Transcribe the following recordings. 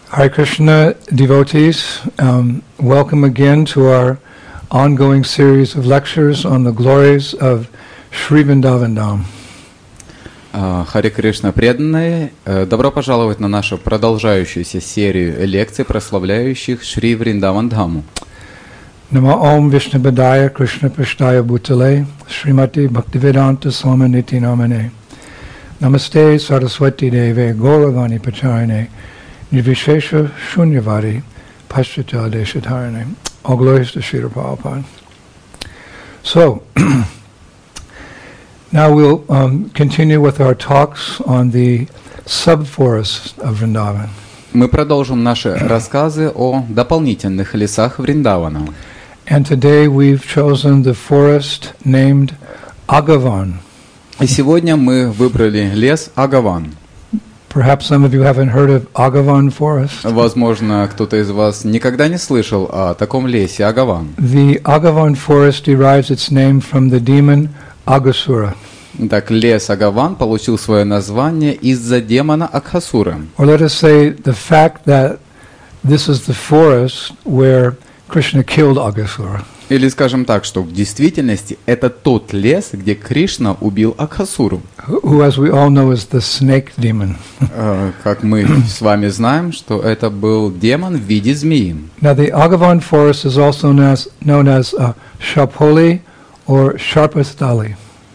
Hare Krishna devotees, welcome again to our ongoing series of lectures on the glories of Shri Vrindavan Dham. Харе Кришна преданные, добро пожаловать на нашу продолжающуюся серию лекций, прославляющих Шри Вриндаван Дхаму. Nama Om Vishnu Padaya Krishna Pashtaya Bhutale Srimati Bhaktivedanta Swami Niti Namane Namaste Saraswati Deve Gauravani Pacharane Nirvishesha Shunyavadi Paschata Deshatarane. All glories to Srila Prabhupada. So, now we'll continue with our talks on the sub-forests of Vrindavan. Мы продолжим наши рассказы о дополнительных лесах Вриндавана. And today we've chosen the forest named Agavan. И сегодня мы выбрали лес Агаван. Perhaps some of you haven't heard of Agavan forest. Возможно, кто-то из вас никогда не слышал о таком лесе Агаван. The Agavan forest derives its name from the demon Aghasura. Так, лес Агаван получил свое название из-за демона Агхасуры. Or let us say the fact that this is the forest where Krishna killed Aghasura. Или скажем так, что в действительности это тот лес, где Кришна убил Агхасуру. Who, as we all know, is the snake demon. Как мы с вами знаем, что это был демон в виде змеи. Now the Agavan forest is also known as Shapoli or Sarpastali.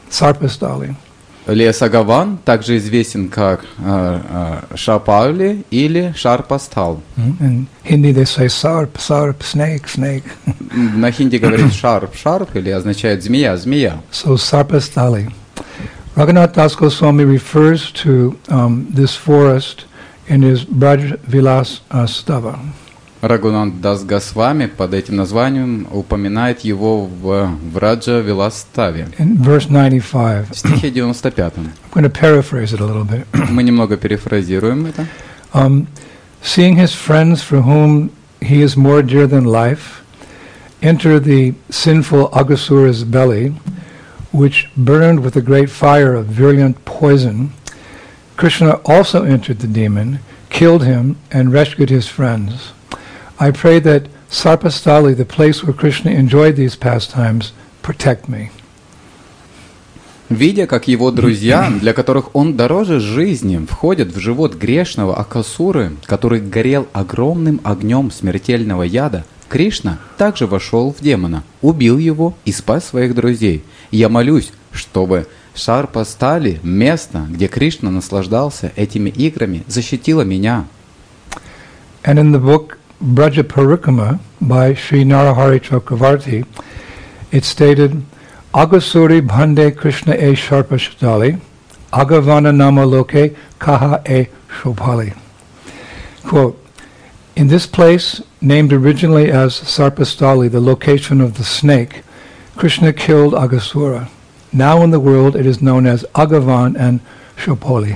Лес Агаван также известен как Шапаули или Шарпастал. In Hindi they say sarp, snake. На хинди говорит шарп или означает змея. So Sarpastali. Raghunath Das Goswami refers to this forest in his Braj Vilas Stava. Рагунат Дас Госвами под этим названием упоминает его в Враджа Виластаве. In verse 95. В стихе 95. I'm going to paraphrase it a little bit. Мы немного перефразируем это. Seeing his friends for whom he is more dear than life enter the sinful Aghasura's belly, which burned with a great fire of virulent poison, Krishna also entered the demon, killed him, and rescued his friends. I pray that Sarpastali, the place where Krishna enjoyed these pastimes, protect me. Видя, как его друзья, для которых он дороже жизни, входят в живот грешного Агхасуры, который горел огромным огнем смертельного яда, Кришна также вошел в демона, убил его и спас своих друзей. Я молюсь, чтобы Сарпастали, место, где Кришна наслаждался этими играми, защитило меня. And in the book Braja Parikrama by Sri Narahari Chakravarti, it stated, Aghasuri bhande Krishna e Sarpastali, Agavana nama loke kaha e Shopali. Quote, in this place, named originally as Sarpastali, the location of the snake, Krishna killed Aghasura. Now in the world it is known as Agavan and Shopali.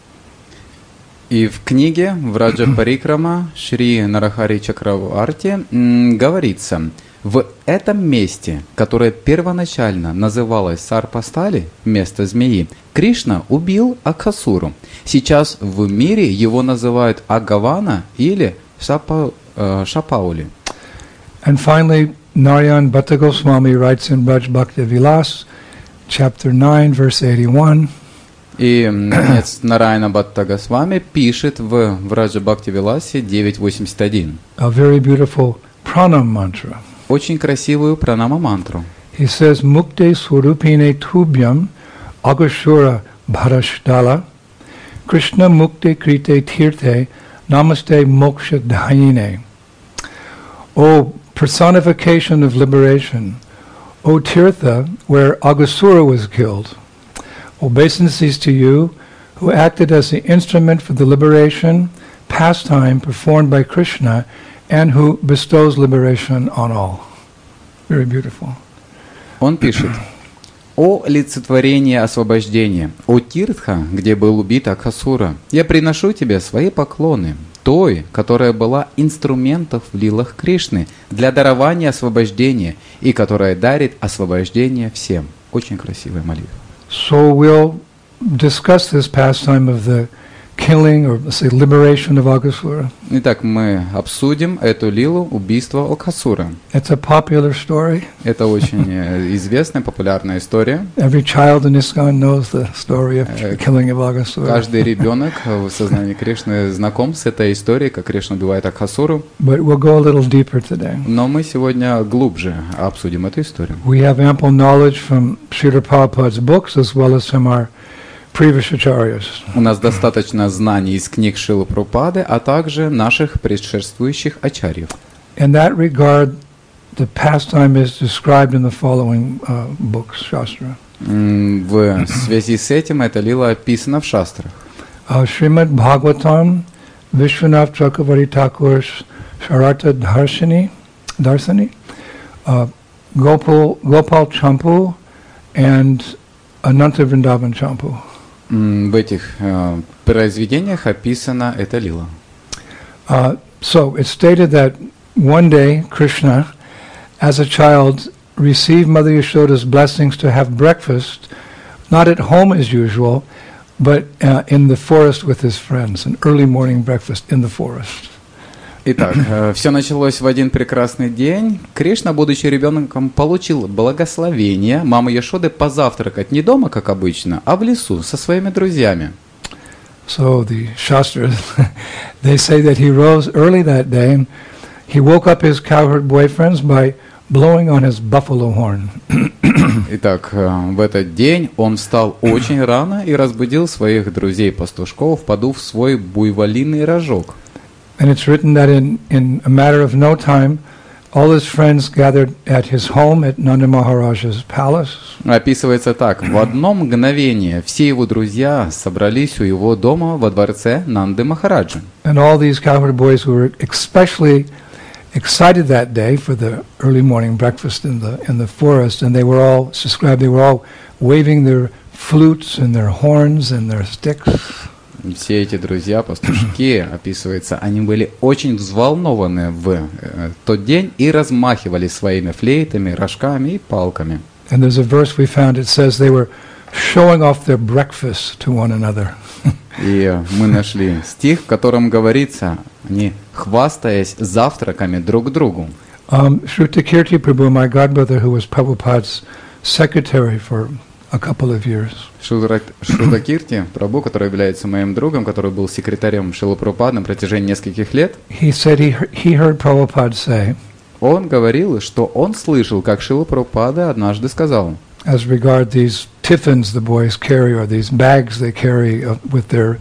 И в книге Враджа Парикрама Шри Нарахари Чакраварти говорится, в этом месте, которое первоначально называлось Сарпастали, место змеи, Кришна убил Агхасуру. Сейчас в мире его называют Агавана или Шапаули. And finally, Narayan Bhatta Goswami writes in Braj Bhakti Vilas, chapter 9, verse 81. И, наконец, Нараяна Бхатта Госвами пишет в Враджа Бхакти Виласе 9.81. A very beautiful pranam mantra. Очень красивую пранама-мантру. He says, Mukte Swarupine Tubhyam Aghasura Bharashdala Krishna Mukte Krite Tirthe Namaste Moksha Dhayine. O personification of liberation, O Tirtha, where Aghasura was killed, obeisances to you, who acted as the instrument for the liberation, pastime performed by Krishna, and who bestows liberation on all. Very beautiful. Он пишет: «О олицетворение освобождения, о Тиртха, где был убит Агхасура, я приношу тебе свои поклоны, той, которая была инструментом в лилах Кришны для дарования освобождения и которая дарит освобождение всем». Очень красивая молитва. So we'll discuss this pastime of the killing or let's say liberation of Aghasura. Итак, мы обсудим эту лилу убийства Акасуры. It's a popular story. Это очень известная, популярная история. Every child in ISKCON knows the story of the killing of Aghasura. Каждый ребенок в сознании Кришны знаком с этой историей, как Кришна убивает Акасуру. But we'll go a little deeper today. Но мы сегодня глубже обсудим эту историю. We have ample knowledge from Srila Prabhupada's books as well as from our previous acharyas. У нас достаточно знаний из книг Шрилы Прабхупады, а также наших предшествующих ачарьев. In that regard, the pastime is described in the following books, Shastra. В связи с этим эта лила описана в шастрах. Srimad Bhagavatam, Vishwanath Chakravarti Thakur's Sharartha Darsani, Gopal Champu, and Ananta Vrindavan Champu. В этих произведениях описана эта лила. So it's stated that one day Krishna, as a child, received Mother Yashoda's blessings to have breakfast, not at home as usual, but in the forest with his friends, an early morning breakfast in the forest. Итак, все началось в один прекрасный день. Кришна, будучи ребенком, получил благословение мамы Яшоды позавтракать не дома, как обычно, а в лесу со своими друзьями. So the Shastras, they say that he rose early that day and he woke up his cowherd boyfriends by blowing on his buffalo horn. Итак, в этот день он встал очень рано и разбудил своих друзей-пастушков, подув свой буйволиный рожок. And it's written that in a matter of no time, all his friends gathered at his home at Nanda Maharaja's palace. Описывается так: в одно мгновение все его друзья собрались у его дома во дворце Нанды Махараджи. And all these cowherd boys were especially excited that day for the early morning breakfast in the forest, and they were all waving their flutes and their horns and their sticks. Все эти друзья, пастушки, описывается, они были очень взволнованы в тот день и размахивали своими флейтами, рожками и палками. And there's a verse we found, it says they were showing off their breakfast to one another. И мы нашли стих, в котором говорится, они хвастаясь завтраками друг другу. Shrutakirti Prabhu, my godbrother, who was Prabhupada's secretary for a couple of years. Шрутакирти Прабху, который является моим другом, который был секретарем Шрилы Прабхупады на протяжении нескольких лет, he said he heard Prabhupada say, он говорил, что он слышал, как Шрила Прабхупада однажды сказал, as regard these tiffins the boys carry, or these bags they carry with their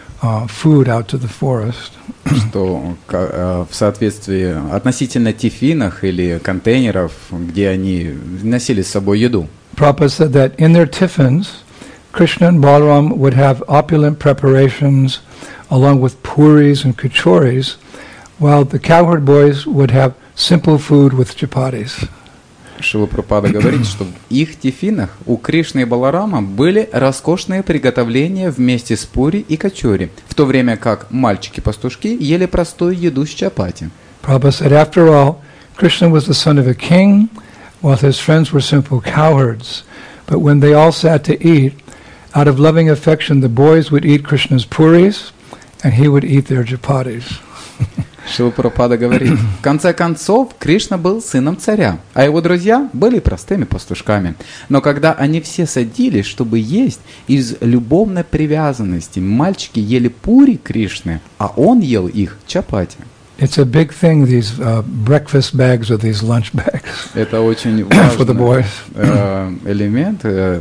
food out to the forest, что в соответствии относительно тифинах или контейнеров, где они носили с собой еду. Prabhupada said that in their tiffins, Krishna and Balaram would have opulent preparations along with puris and kachoris, while the cowherd boys would have simple food with chapatis. Шрила Прабхупада говорит, что в их тифинах у Кришны и Баларама были роскошные приготовления вместе с пури и качори, в то время как мальчики-пастушки ели простую еду с чапати. Prabhupada said, after all, Krishna was the son of a king, while his friends were simple cowherds. But when they all sat to eat, out of loving affection, the boys would eat Krishna's puris, and he would eat their chapatis. Шрила Прабхупада говорит, в конце концов, Кришна был сыном царя, а его друзья были простыми пастушками. Но когда они все садились, чтобы есть, из любовной привязанности мальчики ели пури Кришны, а он ел их чапати. It's a big thing, these breakfast bags or these lunch bags. Это очень for the boys. важный элемент,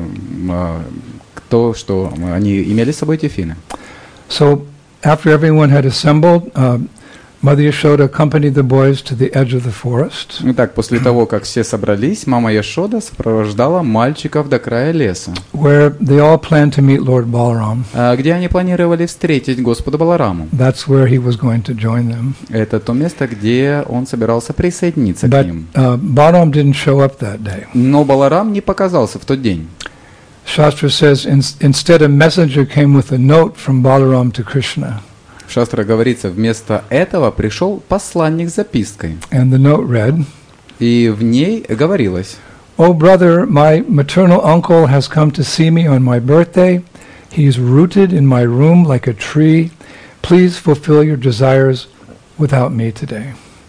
то, что они имели с собой тифины. So after everyone had assembled, Mother Yashoda accompanied the boys to the edge of the forest. Итак, после того, как все собрались, мама Яшода сопровождала мальчиков до края леса, where they all planned to meet Lord Balaram. Где они планировали встретить Господа Балараму. That's where he was going to join them. Это то место, где он собирался присоединиться к ним. Balaram didn't show up that day. Но Баларам не показался в тот день. Shastra says instead a messenger came with a note from Balaram to Krishna. В Шастре говорится, вместо этого пришел посланник с запиской. And the note read, и в ней говорилось: "Oh brother, my maternal uncle has come to see me on my birthday. He is rooted in my room like a tree, please fulfill your desires without me today.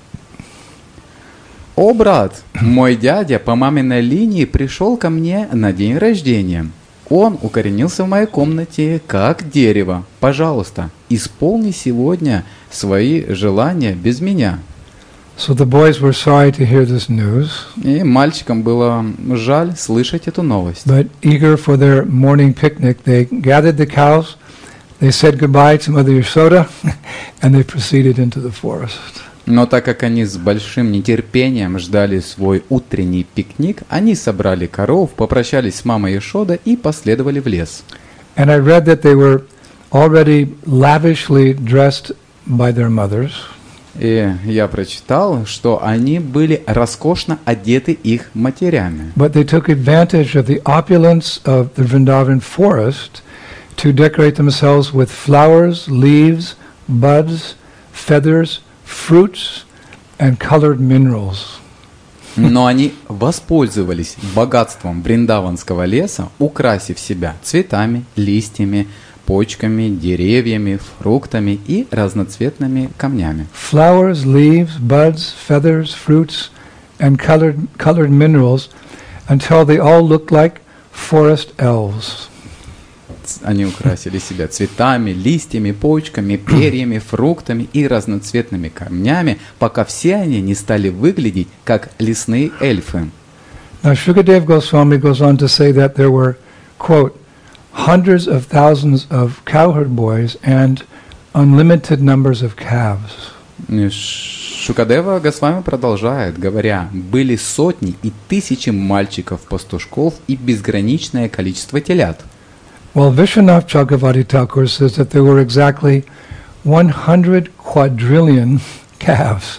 «О, брат, мой дядя по маминой линии пришел ко мне на день рождения. Он укоренился в моей комнате, как дерево. Пожалуйста, исполни сегодня свои желания без меня». So the boys were sorry to hear this news, И мальчикам было жаль слышать эту новость. but eager for their morning picnic, they gathered the cows, they said goodbye to Mother Yashoda, and they proceeded into the forest. Но так как они с большим нетерпением ждали свой утренний пикник, они собрали коров, попрощались с мамой Яшода и последовали в лес. And I read that they were already lavishly dressed by their mothers. И я прочитал, что они были роскошно одеты их матерями. But they took advantage of the opulence of the Vrindavan forest to decorate themselves with flowers, leaves, buds, feathers, fruits, and colored minerals. Но они воспользовались богатством вриндаванского леса, украсив себя цветами, листьями, почками, деревьями, фруктами и разноцветными камнями. Flowers, leaves, buds, feathers, fruits, and colored minerals until they all looked like forest elves. Они украсили себя цветами, листьями, почками, перьями, фруктами и разноцветными камнями, пока все они не стали выглядеть как лесные эльфы. Now Shukadev Goswami goes on to say that there were, quote, hundreds of thousands of cowherd boys and unlimited numbers of calves. Шукадева Госвами продолжает, говоря, были сотни и тысячи мальчиков-пастушков и безграничное количество телят. Well, Vishwanath Chakravarti Thakur says that there were exactly 100 quadrillion calves.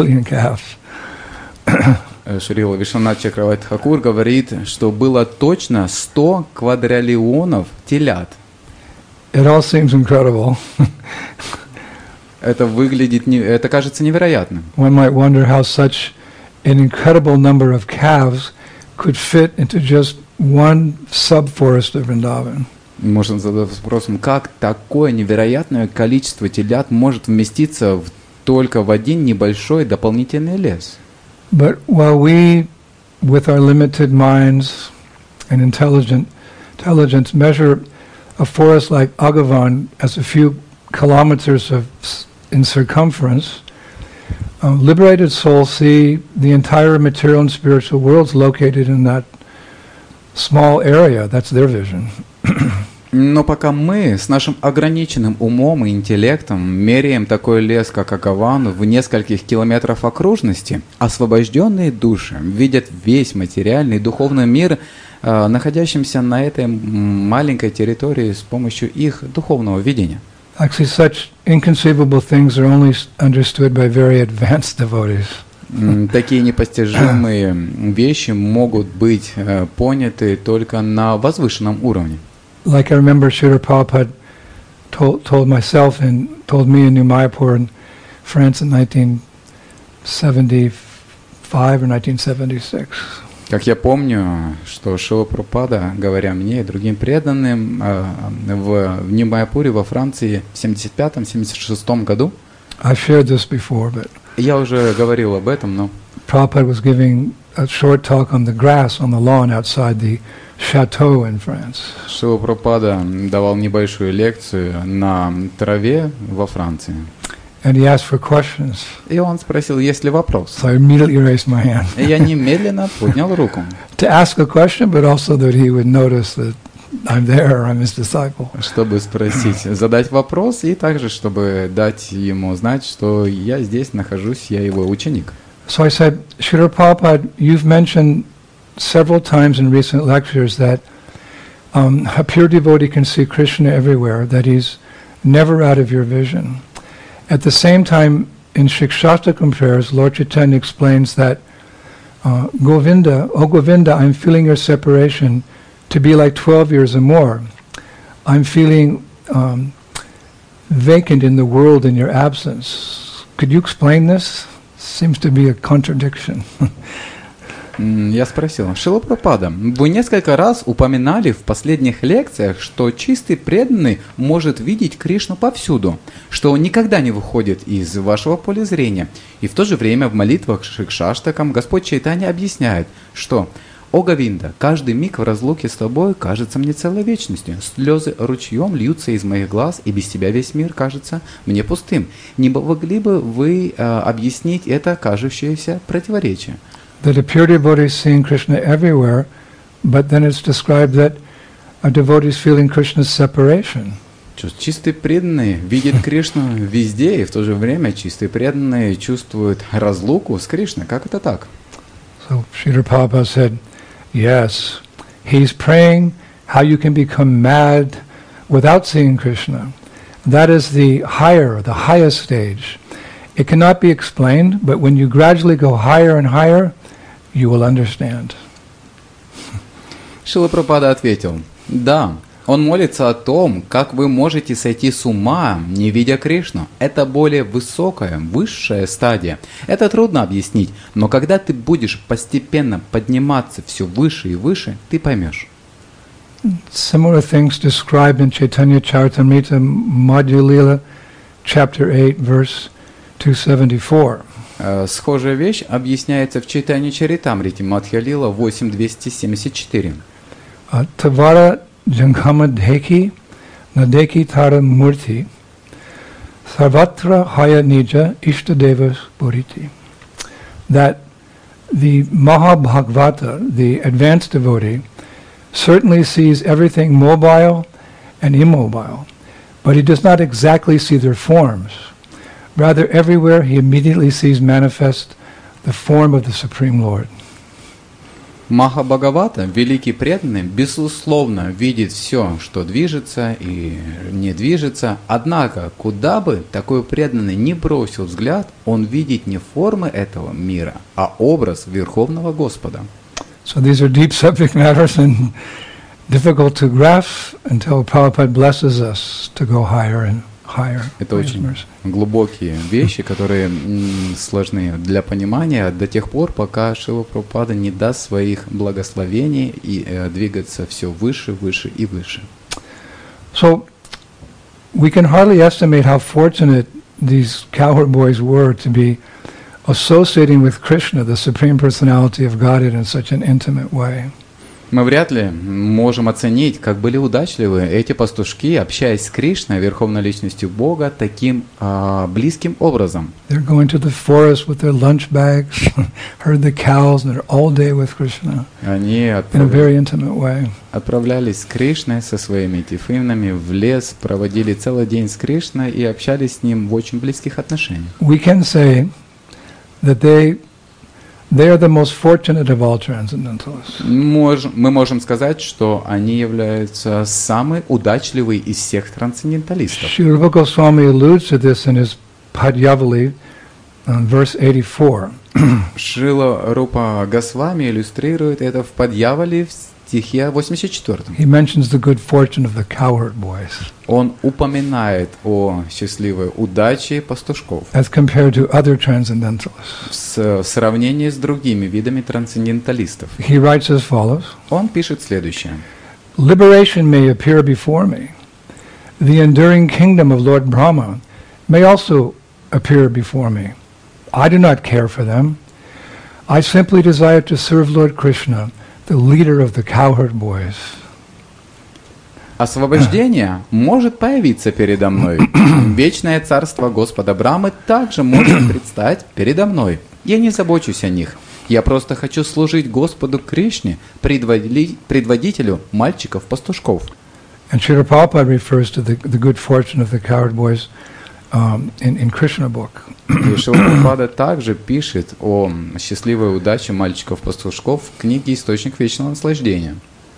Шрила Вишванат Чакраварти Тхакур говорит, что было точно 100 квадриллионов телят. It all seems incredible. Это кажется невероятным. One might wonder how such an incredible number of calves could fit into just one subforest of Vrindavan. Можно задаться вопросом, как такое невероятное количество телят может вместиться только в один небольшой дополнительный лес. But while we, with our limited minds and intelligence, measure a forest like Agavan as a few kilometers in circumference, liberated souls see the entire material and spiritual worlds located in that small area. That's their vision. Но пока мы с нашим ограниченным умом и интеллектом меряем такой лес, как Агаван, в нескольких километрах окружности, освобожденные души видят весь материальный и духовный мир, находящимся на этой маленькой территории с помощью их духовного видения. Actually, such inconceivable things are only understood by very advanced devotees. Такие непостижимые вещи могут быть поняты только на возвышенном уровне. Like I remember Srila Prabhupada told myself and told me in New Mayapur in France in 1975 or 1976. Как я помню, что Шрила Прабхупада, говоря мне и другим преданным, в Нью-Майяпуре во Франции в 75-76 году, I've shared this before, but я уже говорил об этом, но Prabhupada was giving a short talk on the grass on the lawn outside the chateau in France. Шрила Прабхупада давал небольшую лекцию на траве во Франции. And he asked for questions. И он спросил, есть ли вопрос. So I immediately raised my hand. И я немедленно поднял руку. To ask a question, but also that he would notice that I'm there, I'm his disciple. Чтобы спросить, задать вопрос, и также, чтобы дать ему знать, что я здесь нахожусь, я его ученик. So I said, Srila Prabhupada, you've mentioned several times in recent lectures that a pure devotee can see Krishna everywhere, that he's never out of your vision. At the same time, in Shikshastakam prayers, Lord Chaitanya explains that Govinda, oh Govinda, I'm feeling your separation to be like 12 years or more. I'm feeling vacant in the world in your absence. Could you explain this? Seems to be a contradiction. Я спросил, Шрила Прабхупада, вы несколько раз упоминали в последних лекциях, что чистый преданный может видеть Кришну повсюду, что он никогда не выходит из вашего поля зрения. И в то же время в молитвах Шикшаштакам Господь Чайтанья объясняет, что «О Говинда, каждый миг в разлуке с тобой кажется мне целой вечностью. Слезы ручьем льются из моих глаз, и без тебя весь мир кажется мне пустым». Не могли бы вы объяснить это кажущееся противоречие? That a pure devotee is seeing Krishna everywhere, but then it's described that a devotee is feeling Krishna's separation. Чистый преданный видит Кришну везде, и в то же время чистый преданный чувствует разлуку с Кришной. Как это так? So Srila Prabhupada said, yes, he's praying how you can become mad without seeing Krishna. That is the highest stage. It cannot be explained, but when you gradually go higher and higher, you will understand. Шрила Прабхупада ответил, да, он молится о том, как вы можете сойти с ума, не видя Кришну. Это более высокая, высшая стадия. Это трудно объяснить, но когда ты будешь постепенно подниматься все выше и выше, ты поймешь. Similar things described in Chaitanya Charitamrita Madhya Lila, chapter 8, verse 274. Схожая вещь объясняется в Чайтанья Чаритамрите Мадхья Лила 8.274. Tavara Jankama Dheki Nadeki Tara Murti Sarvatra Haya Nija Ishtadevas Buriti. That the Mahabhagavata, the advanced devotee, certainly sees everything mobile and immobile, but he does not exactly see their forms. Rather, everywhere he immediately sees manifest the form of the Supreme Lord. Махабхагавата, великий преданный, безусловно видит все, что движется и не движется, однако, куда бы такой преданный ни бросил взгляд, он видит не формы этого мира, а образ Верховного Господа. So these are deep subject matters and difficult to grasp until Prabhupada blesses us to go higher and higher. Это очень глубокие вещи, которые сложны для понимания до тех пор, пока Шрила Прабхупада не даст своих благословений и двигаться все выше, выше и выше. So we can hardly estimate how fortunate these cowherd boys were to be associating with Krishna, the Supreme Personality of Godhead, in such an intimate way. Мы вряд ли можем оценить, как были удачливы эти пастушки, общаясь с Кришной, Верховной Личностью Бога, таким близким образом. They're going to the forest with their lunch bags, herd the cows, and they're all day with Krishna. Они in a very intimate way. Отправлялись с Кришной, со своими тифинами в лес, проводили целый день с Кришной и общались с ним в очень близких отношениях. We can say that they are the most fortunate of all transcendentalists. Мы можем сказать, что они являются самой удачливой из всех трансценденталистов. Sri Rupa Goswami alludes to this in his Padyavali, verse 84. Шрила Рупа Госвами иллюстрирует это в Падьявали в стихе 84. He mentions the good fortune of the cowherd boys. Он упоминает о счастливой удаче пастушков as compared to other transcendentalists. в сравнении с другими видами трансценденталистов. He writes as follows. Он пишет следующее. Liberation may appear before me. The enduring kingdom of Lord Brahma may also appear before me. I do not care for them. I simply desire to serve Lord Krishna, the leader of the cowherd boys. Освобождение может появиться передо мной. Вечное царство Господа Брамы также может предстать передо мной. Я не забочусь о них. Я просто хочу служить Господу Кришне, предводителю мальчиков-пастушков. And Srila Prabhupada refers to the good fortune of the cowherd boys in Krishna book. Шрила Прабхупада также пишет о счастливой удаче мальчиков-пастушков в книге «Источник вечного наслаждения».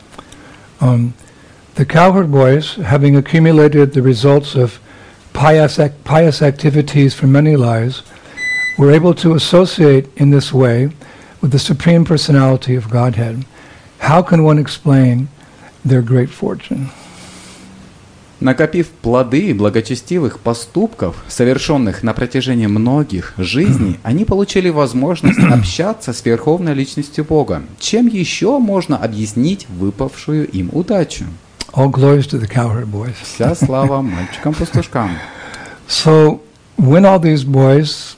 The cowherd boys, having accumulated the results of pious activities for many lives, were able to associate in this way with the Supreme Personality of Godhead. How can one explain their great fortune? Накопив плоды благочестивых поступков, совершенных на протяжении многих жизней, они получили возможность общаться с Верховной Личностью Бога. Чем еще можно объяснить выпавшую им удачу? All glories to the cowherd boys. Вся слава мальчикам-пастушкам. So when all these boys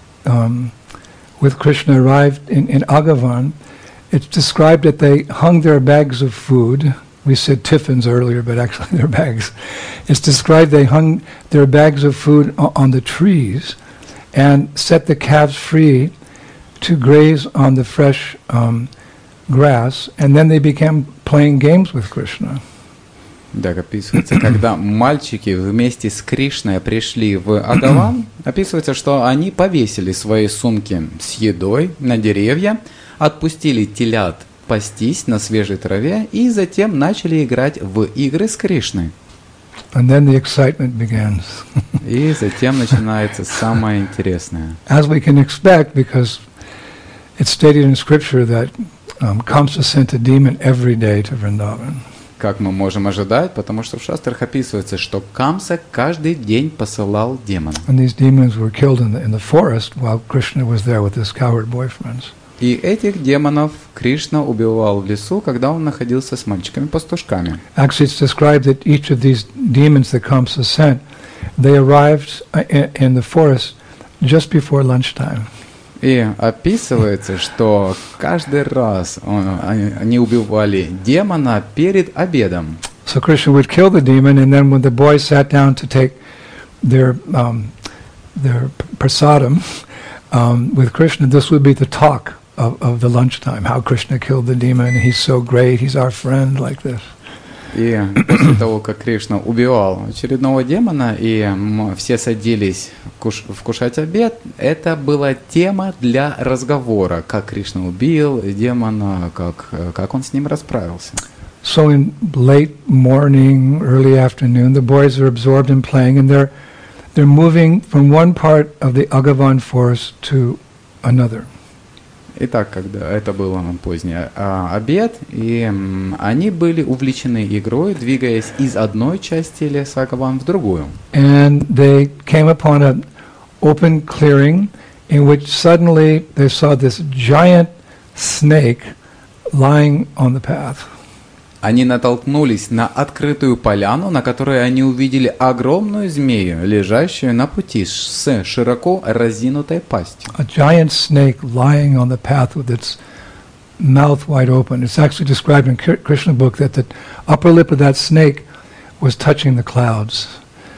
with Krishna arrived in Agavan, it's described that they hung their bags of food. We said tiffins earlier, but actually they're bags. It's described they hung their bags of food on the trees and set the calves free to graze on the fresh grass, and then they began playing games with Krishna. Так описывается, когда мальчики вместе с Кришной пришли в Агаван, описывается, что они повесили свои сумки с едой на деревья, отпустили телят пастись на свежей траве и затем начали играть в игры с Кришной. And then the excitement begins. И затем начинается самое интересное. As we can expect, because it's stated in scripture that Kamsa sent a demon every day to Vrindavan. Как мы можем ожидать, потому что в шастрах описывается, что Камса каждый день посылал демона. And these demons were killed in the forest while Krishna was there with his cowherd boyfriends. И этих демонов Кришна убивал в лесу, когда он находился с мальчиками-пастушками. Actually, it's described that each of these demons that Kamsa sent, they arrived in the forest just before lunchtime. И описывается, что каждый раз они убивали демона перед обедом. So Krishna would kill the demon, and then when the boys sat down to take their prasadam with Krishna, this would be the talk of the lunchtime. How Krishna killed the demon. He's so great. He's our friend, like this. И после того, как Кришна убивал очередного демона, и все садились вкушать обед, это была тема для разговора, как Кришна убил демона, как он с ним расправился. So in late morning, early afternoon, the boys are absorbed in playing, and they're moving from one part of the Agavan forest to another. Итак, когда это был поздний обед, и они были увлечены игрой, двигаясь из одной части леса Агаван в другую. And they came upon an open clearing in which suddenly they saw this giant snake lying on the path. Они натолкнулись на открытую поляну, на которой они увидели огромную змею, лежащую на пути с широко разинутой пастью. A giant snake lying on the path with its mouth wide open. It's actually described in Krishna book that the upper lip of that snake was touching the clouds.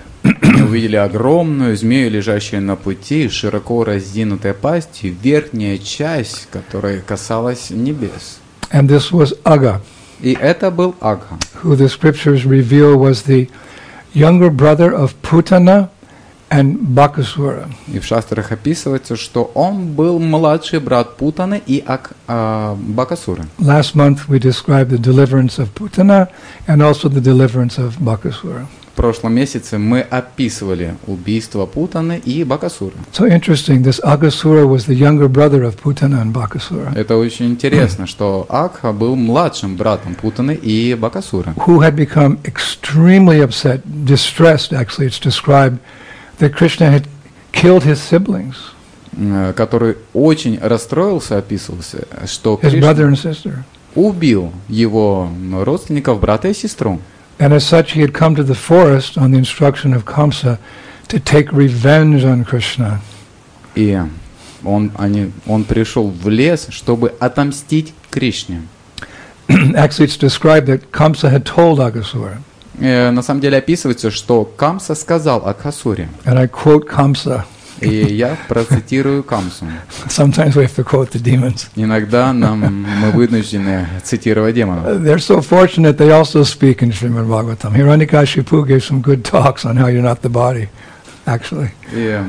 Они увидели огромную змею, лежащую на пути, широко разинутой пастью, верхняя часть, которая касалась небес. And this was Aga. И это был Агха, who the scriptures reveal was the younger brother of Putana and Bakasura. И в шастрах описывается, что он был младший брат Путаны и Бакасуры. Last month we described the deliverance of Putana and also the deliverance of Bakasura. В прошлом месяце мы описывали убийство Путаны и Бакасуры. So interesting, this Agasura was the younger brother of Putana and Bakasura. Это очень интересно, что Агха был младшим братом Путаны и Бакасуры. Who had become extremely upset, distressed actually, it's described that Krishna had killed his siblings. Который очень расстроился, описывался, что His brother Кришна and sister. убил его родственников, брата и сестру. And as such, he had come to the forest on the instruction of Kamsa to take revenge on Krishna. И он пришел в лес, чтобы отомстить Кришне. Actually, it's described that Kamsa had told Agasura. На самом деле описывается, что Камса сказал Агхасуре. And I quote Kamsa. И я процитирую Камсу. Sometimes we have to quote the demons. Иногда мы вынуждены цитировать демонов. They're so fortunate they also speak in Srimad Bhagavatam. Hiranyakashipu gave some good talks on how you're not the body, actually. И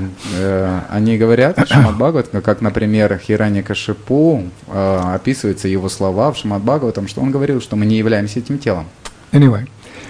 они говорят в Шримад Бхагаватам, как, например, Хираньякашипу описываются его слова в Шримад Бхагаватам, что он говорил, что мы не являемся этим телом. Anyway,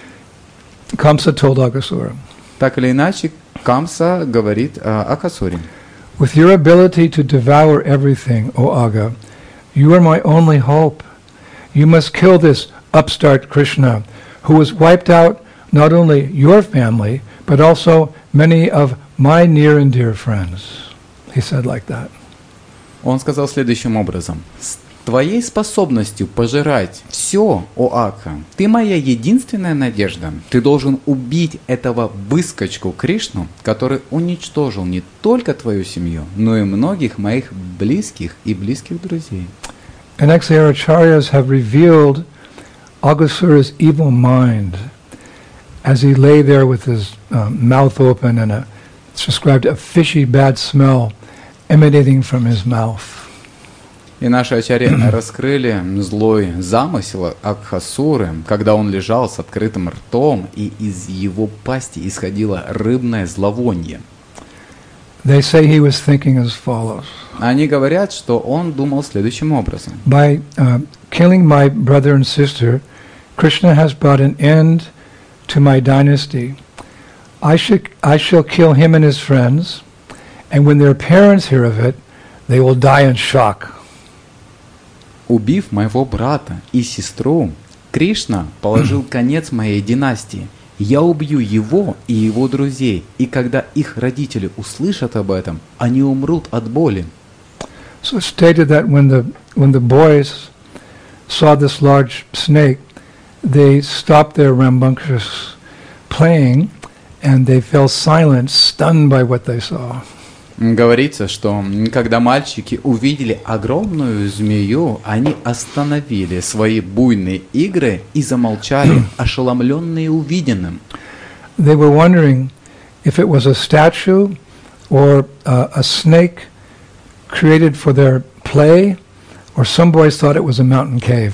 Kamsa told Agasura. Так или иначе, Камса говорит Агхасуре. With your ability to devour everything, O Aga, you are my only hope. You must kill this upstart Krishna, who was wiped out not only your family, but also many of my near and dear friends. He said like that. Он сказал следующим образом. «С твоей способностью пожирать все, о Акха, ты моя единственная надежда. Ты должен убить этого выскочку Кришну, который уничтожил не только твою семью, но и многих моих близких и близких друзей». And actually our acharyas have revealed Aghasura's evil mind as he lay there with his mouth open and it's described a fishy bad smell emanating from his mouth. И наши ачарьи раскрыли злой замысел Акхасуры, когда он лежал с открытым ртом, и из его пасти исходило рыбное зловоние. They say he was thinking as follows. Они говорят, что он думал следующим образом. By killing my brother and sister, Krishna has brought an end to my dynasty. I shall kill him and his friends, and when their parents hear of it, they will die in shock. Убив моего брата и сестру, Кришна положил конец моей династии. Я убью его и его друзей, и когда их родители услышат об этом, они умрут от боли. So it's stated that when the boys saw this large snake, they stopped their rambunctious playing, and they fell silent, stunned by what they saw. Говорится, что когда мальчики увидели огромную змею, они остановили свои буйные игры и замолчали, ошеломленные увиденным. They were wondering if it was a statue or a snake created for their play, or some boys thought it was a mountain cave.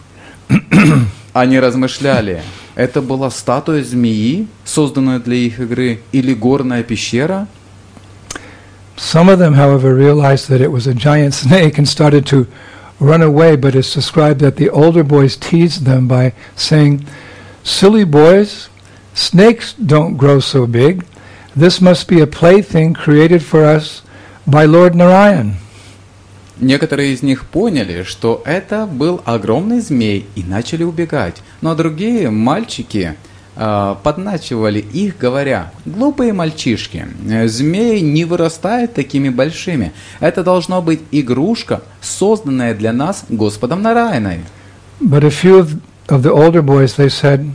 Они размышляли, это была статуя змеи, созданная для их игры, или горная пещера? Some of them, however, realized that it was a giant snake and started to run away, but it's described that the older boys teased them by saying, "Silly boys, snakes don't grow so big. This must be a plaything created for us by Lord Narayan." Некоторые из них поняли, что это был огромный змей, и начали убегать. Но другие мальчики подначивали их, говоря: «Глупые мальчишки, змеи не вырастают такими большими. Это должно быть игрушка, созданная для нас Господом Нараяной». But a few of the older boys, they said,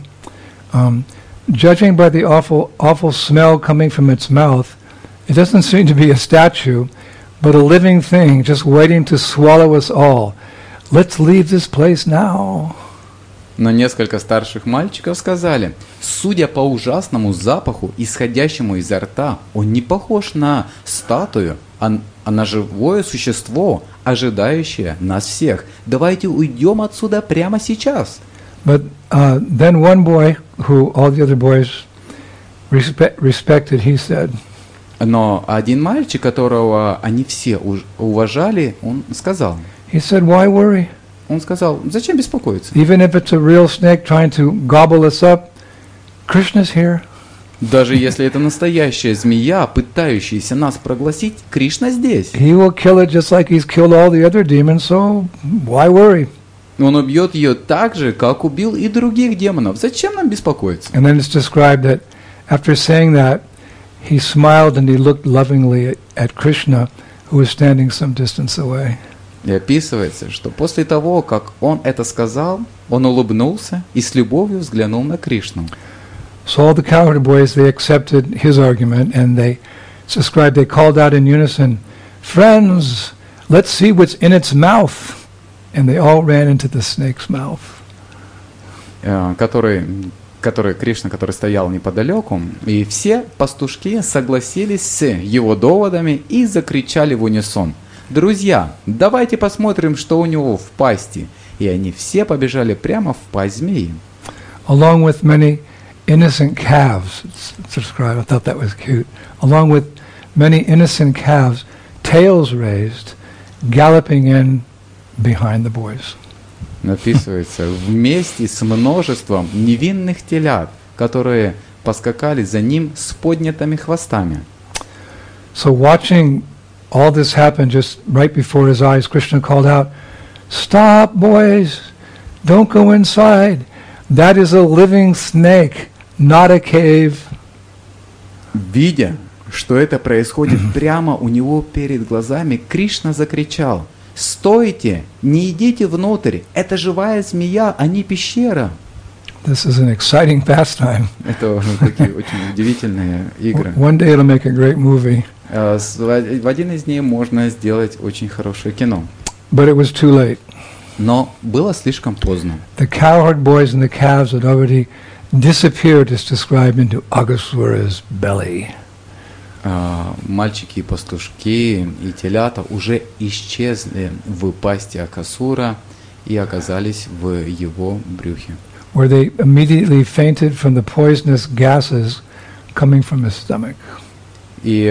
judging by the awful smell coming from its mouth, it doesn't seem to be a statue, but a living thing just waiting to swallow us all. Let's leave this place now. Но несколько старших мальчиков сказали: «Судя по ужасному запаху, исходящему изо рта, он не похож на статую, а на живое существо, ожидающее нас всех. Давайте уйдем отсюда прямо сейчас». But then one boy, who all the other boys respected, he said, Но один мальчик, которого они все уважали, он сказал, he said, "Why worry? Он сказал: «Зачем беспокоиться? Even if it's a real snake trying to gobble us up, Krishna's here». Даже если это настоящая змея, пытающаяся нас проглотить, Кришна здесь. He will kill it just like he's killed all the other demons, so why worry? Он убьет ее так же, как убил и других демонов. Зачем нам беспокоиться? And then it's described that after saying that, he smiled and he looked lovingly at Krishna, who was standing some distance away. И описывается, что после того, как он это сказал, он улыбнулся и с любовью взглянул на Кришну. So all the cowherd boys, they accepted his argument, and it's described, they called out in unison, "Friends, let's see what's in its mouth." And they all ran into the snake's mouth. Который Кришна, который стоял неподалеку, и все пастушки согласились с его доводами и закричали в унисон: «Друзья, давайте посмотрим, что у него в пасти». И они все побежали прямо в пасть змеи. Along with many innocent calves, it's described, I thought that was cute. Along with many innocent calves, tails raised, galloping in behind the boys. Написывается: вместе с множеством невинных телят, которые поскакали за ним с поднятыми хвостами. So watching all this happen just right before his eyes, Krishna called out, "Stop, boys! Don't go inside. That is a living snake. not a cave. Видя, что это происходит прямо у него перед глазами, Кришна закричал: «Стойте! Не идите внутрь! Это живая змея, а не пещера!» This is an exciting pastime. Это такие очень удивительные игры. One day it'll make a great movie. В один из дней можно сделать очень хорошее кино. But it was too late. Но было слишком поздно. The cowherd boys and the calves had already disappeared, as described, into Aghasura's belly. Мальчики и пастушки и телята уже исчезли в пасти Акасура и оказались в его брюхе, where they immediately fainted from the poisonous gases coming from his stomach. И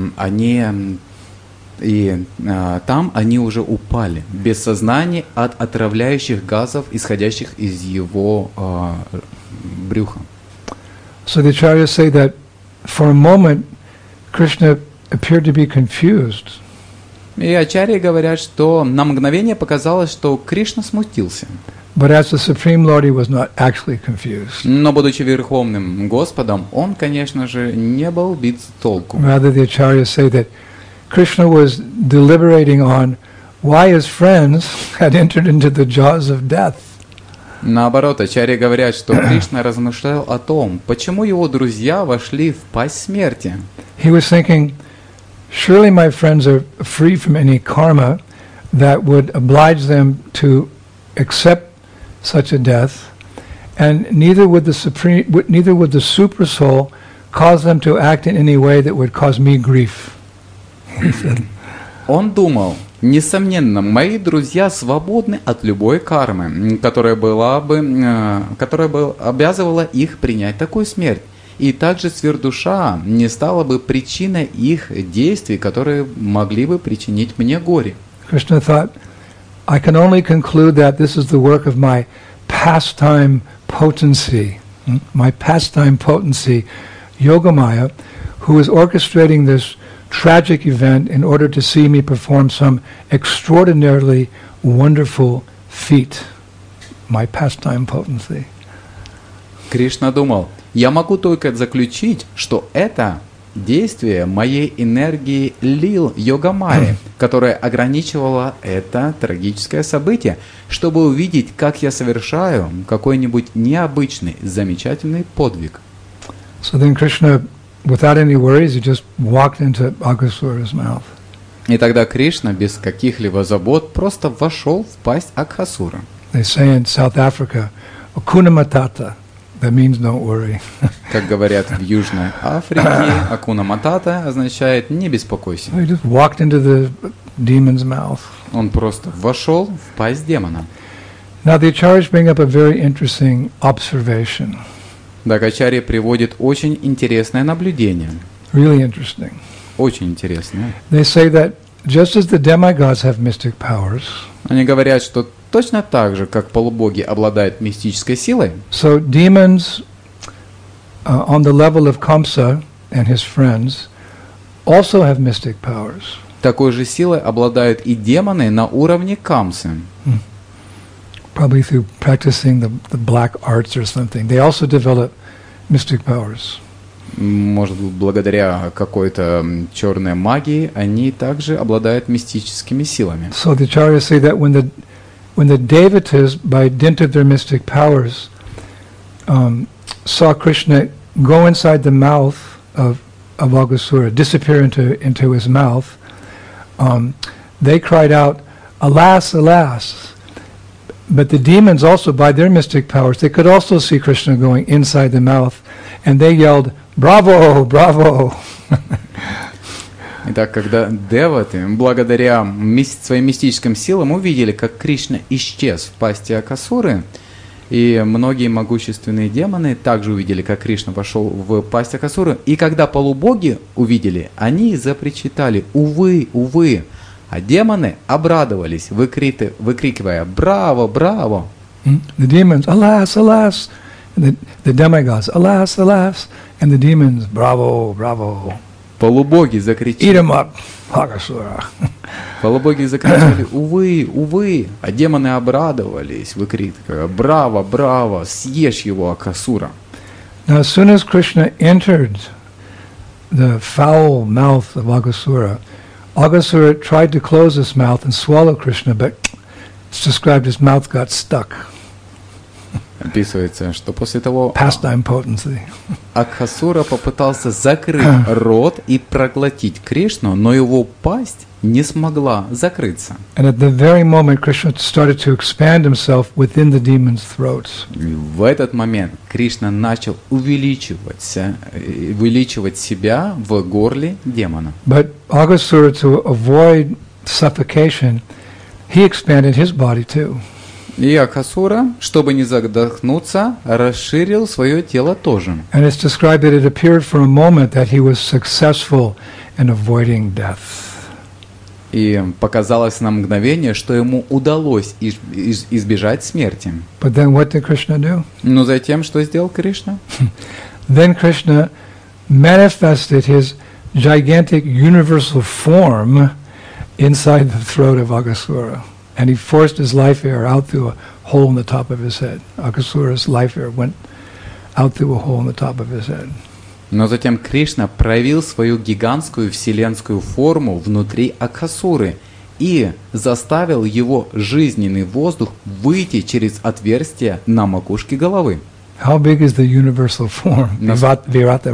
там они уже упали без сознания от отравляющих газов, исходящих из его брюха. So the acharyas say that for a moment Krishna appeared to be confused. И ачарьи говорят, что на мгновение показалось, что Кришна смутился. But as the Supreme Lord, he was not actually confused. Но, будучи Верховным Господом, он, конечно же, не был бит с толку. Rather, the acharyas say that Krishna was deliberating on why his friends had entered into the jaws of death. Наоборот, ачарьи говорят, что Кришна размышлял о том, почему его друзья вошли в пасть смерти. He was thinking, surely my friends are free from any karma that would oblige them to accept such a death, and neither would the super soul cause them to act in any way that would cause me grief. Он думал, несомненно, мои друзья свободны от любой кармы, которая бы обязывала их принять такую смерть. И также сверхдуша не стала бы причиной их действий, которые могли бы причинить мне горе. Krishna thought, I can only conclude that this is the work of my pastime potency, Yogamaya, who is orchestrating this tragic event in order to see me perform some extraordinarily wonderful feat. My pastime potency. Кришна думал, я могу только заключить, что это действие моей энергии лил Йогамайи, которая ограничивала это трагическое событие, чтобы увидеть, как я совершаю какой-нибудь необычный, замечательный подвиг. So then Krishna, without any worries, he just walked into Aghasura's mouth. И тогда Кришна без каких-либо забот просто вошел в пасть Акхасура. They say in South Africa, Akuna Matata. That means don't worry. Как говорят в Южной Африке, Акуна Матата означает не беспокойся. He just walked into the demon's mouth. Он просто вошел в пасть демона. Now the acharyas bring up a very interesting observation. Дагачарья приводит очень интересное наблюдение. Really interesting. Очень интересное. They say that just as the demigods have mystic powers, Они говорят, что точно так же, как полубоги обладают мистической силой, so demons on the level of Kamsa and his friends also have mystic powers. такой же силой обладают и демоны на уровне Камсы. Probably through practicing the black arts or something. They also develop mystic powers. Может быть, благодаря какой-то черной магии, они также обладают мистическими силами. So the acharyas say that when the devatas, by dint of their mystic powers, saw Krishna go inside the mouth of Aghasura, disappear into his mouth, they cried out, "Alas, alas!" But the demons also, by their mystic powers, they could also see Krishna going inside the mouth, and they yelled, "Bravo, bravo!" Итак, когда деваты, благодаря своим мистическим силам, увидели, как Кришна исчез в пасти Акасуры, и многие могущественные демоны также увидели, как Кришна вошел в пасть Акасуры, и когда полубоги увидели, они запричитали «Увы, увы!», а демоны обрадовались, выкрикивая «Браво, браво!». The demons, "Alas, alas!" And the demigods, "Alas, alas!" And the demons, "Bravo, bravo!" Полубоги Eat закричали, him up, Aghasura. полубоги закричали «Увы, увы!», а демоны обрадовались, выкрикивая «Браво, браво! Съешь его, Акасура!». Now, as soon as Krishna entered the foul mouth of Aghasura, Aghasura tried to close his mouth and swallow Krishna, but it's described his mouth got stuck. Описывается, что после того Pastime potency. Агхасура попытался закрыть рот и проглотить Кришну, но его пасть не смогла закрыться. And at the very moment Krishna started to expand himself within the demon's throats. И в этот момент Кришна начал увеличивать себя в горле демона. But Aghasura, to avoid suffocation, he expanded his body too. И Агхасура, чтобы не задохнуться, расширил свое тело тоже. And it's described that it appeared for a moment that he was successful in avoiding death. И показалось на мгновение, что ему удалось избежать смерти. But then what did Krishna do? Но затем что сделал Кришна? Then Krishna manifested his gigantic universal form inside the throat of Aghasura. And he forced his life air out through a hole in the top of his head. Aghasura's life air went out through a hole in the top of his head. Но затем Кришна проявил свою гигантскую вселенскую форму внутри Агхасуры и заставил его жизненный воздух выйти через отверстие на макушке головы. How big is the universal form? Virata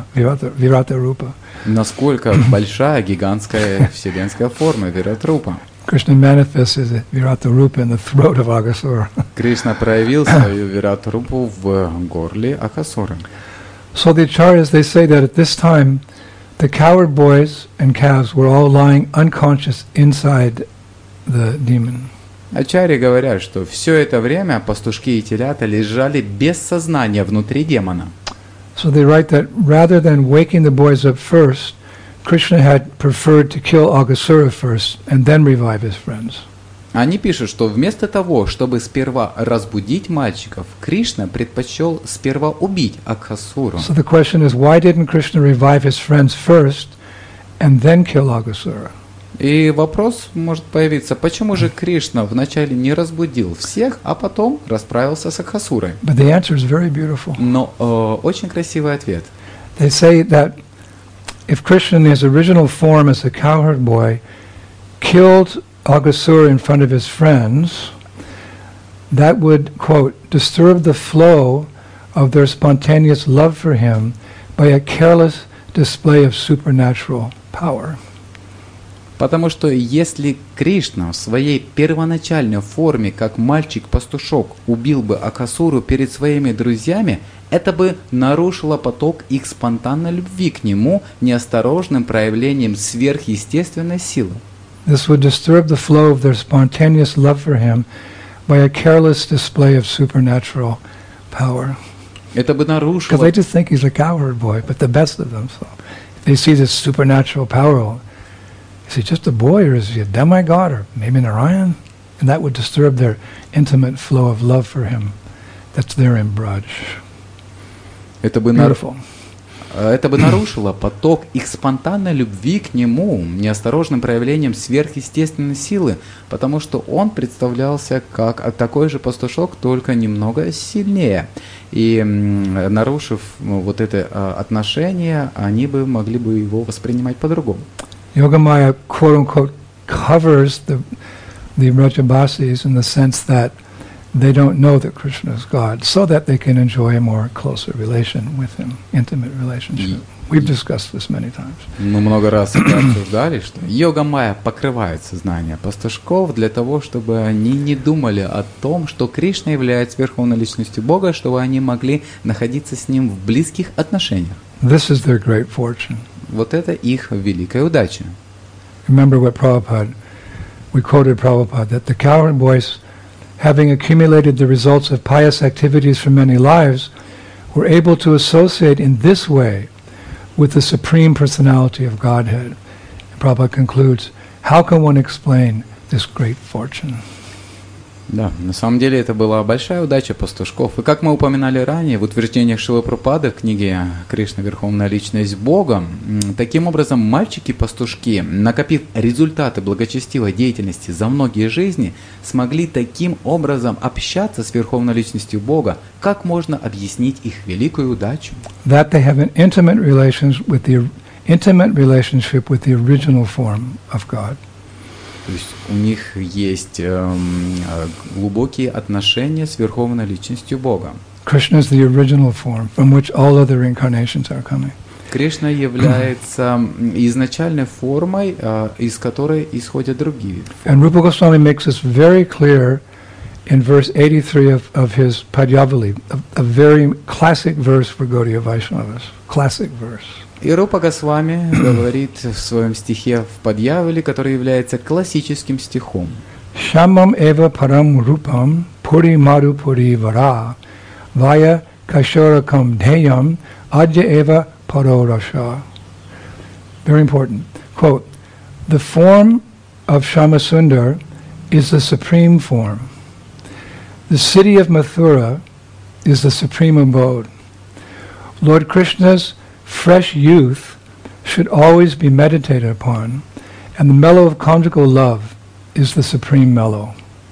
Rupa. Насколько большая гигантская вселенская форма Вират-рупа? Krishna manifested Virata Rupa in the throat of Aghasura. Кришна проявил свою Вират-рупу в горле Агхасуры. So the acharyas, they say that at this time, the coward boys and calves were all lying unconscious inside the demon. Ачарьи говорят, что все это время пастушки и телята лежали без сознания внутри демона. So they write that rather than waking the boys up first, Krishna had preferred to kill Aghasura first and then revive his friends. Они пишут, что вместо того, чтобы сперва разбудить мальчиков, Кришна предпочел сперва убить Агхасуру. So the question is, why didn't Krishna revive his friends first and then kill Aghasura? И вопрос может появиться, почему же Кришна вначале не разбудил всех, а потом расправился с Агхасурой? But the answer is very beautiful. Но очень красивый ответ. They say that if Krishna in his original form as a cowherd boy killed Aghasura in front of his friends, that would, quote, disturb the flow of their spontaneous love for him by a careless display of supernatural power. Потому что если Кришна в своей первоначальной форме, как мальчик-пастушок, убил бы Агхасуру перед своими друзьями, это бы нарушило поток их спонтанной любви к нему неосторожным проявлением сверхъестественной силы. This would disturb the flow of their spontaneous love for him by a careless display of supernatural power. Это бы нарушило... Because they just think he's a cowherd boy, but the best of them. So if they see this supernatural power, is he just a boy or is he a demigod or maybe an Narayan? And that would disturb their intimate flow of love for him that's there in Braj. Beautiful. Это бы нарушило поток их спонтанной любви к нему неосторожным проявлением сверхъестественной силы, потому что он представлялся как такой же пастушок, только немного сильнее. И нарушив вот это отношение, они бы могли бы его воспринимать по-другому. Yogamaya, quote-unquote, covers the Vrajabasis in the sense that they don't know that Krishna is God, so that they can enjoy a more closer relation with him, intimate relationship. We've discussed this many times. Мы много раз обсуждали, что Йога-майя покрывает сознание пастушков для того, чтобы они не думали о том, что Кришна является верховной личностью Бога, чтобы они могли находиться с ним в близких отношениях. This is their great fortune. Вот это их великая удача. Remember what we quoted Prabhupada, that the cowherd boys, having accumulated the results of pious activities for many lives, were able to associate in this way with the Supreme Personality of Godhead. And Prabhupada concludes, how can one explain this great fortune? Да, на самом деле это была большая удача пастушков. И как мы упоминали ранее, в утверждениях Шрилы Прабхупады в книге «Кришна. Верховная Личность Бога», таким образом мальчики-пастушки, накопив результаты благочестивой деятельности за многие жизни, смогли таким образом общаться с Верховной Личностью Бога. Как можно объяснить их великую удачу? That they have an intimate relationship with the original form of God. То есть у них есть глубокие отношения с Верховной Личностью Бога. Krishna is the original form from which all other incarnations are coming. Кришна является изначальной формой, из которой исходят другие. And Rupa Goswami makes this very clear in verse 83 of his Padyavali, a very classic verse for Gaudiya Vaishnavas. Classic verse. И Рупа Госвами говорит в своем стихе в Падьявали, который является классическим стихом. Shamam eva param rupam puri maru puri vara vaya kashorakam dheyam adya eva parorasha. Very important. Quote, the form of Shamasundar is the supreme form. The city of Mathura is the supreme abode. Lord Krishna's fresh youth should always be meditated upon, and the mellow of conjugal love is the supreme mellow.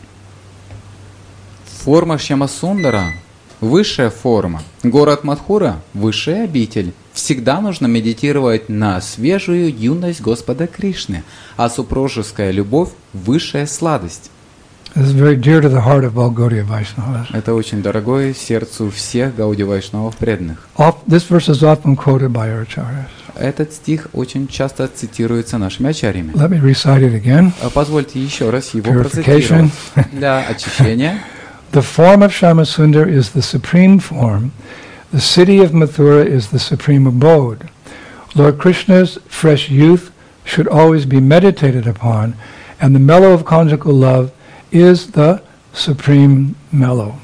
Форма Шьямасундара – высшая форма. Город Мадхура – высшая обитель. Всегда нужно медитировать на свежую юность Господа Кришны, а супружеская любовь – высшая сладость. This is very dear to the heart of all Gaudiya Vaishnavas. Это очень дорогое сердцу всех Гауди Вайшнавов преданных. This verse is often quoted by our acharyas. Этот стих очень часто цитируется нашими ачарьями. Let me recite it again. Позвольте еще раз его Purification. процитировать. Для очищения. The form of Shamasundar is the supreme form. The city of Mathura is the supreme abode. Lord Krishna's fresh youth should always be meditated upon, and the mellow of conjugal love is the supreme mellow.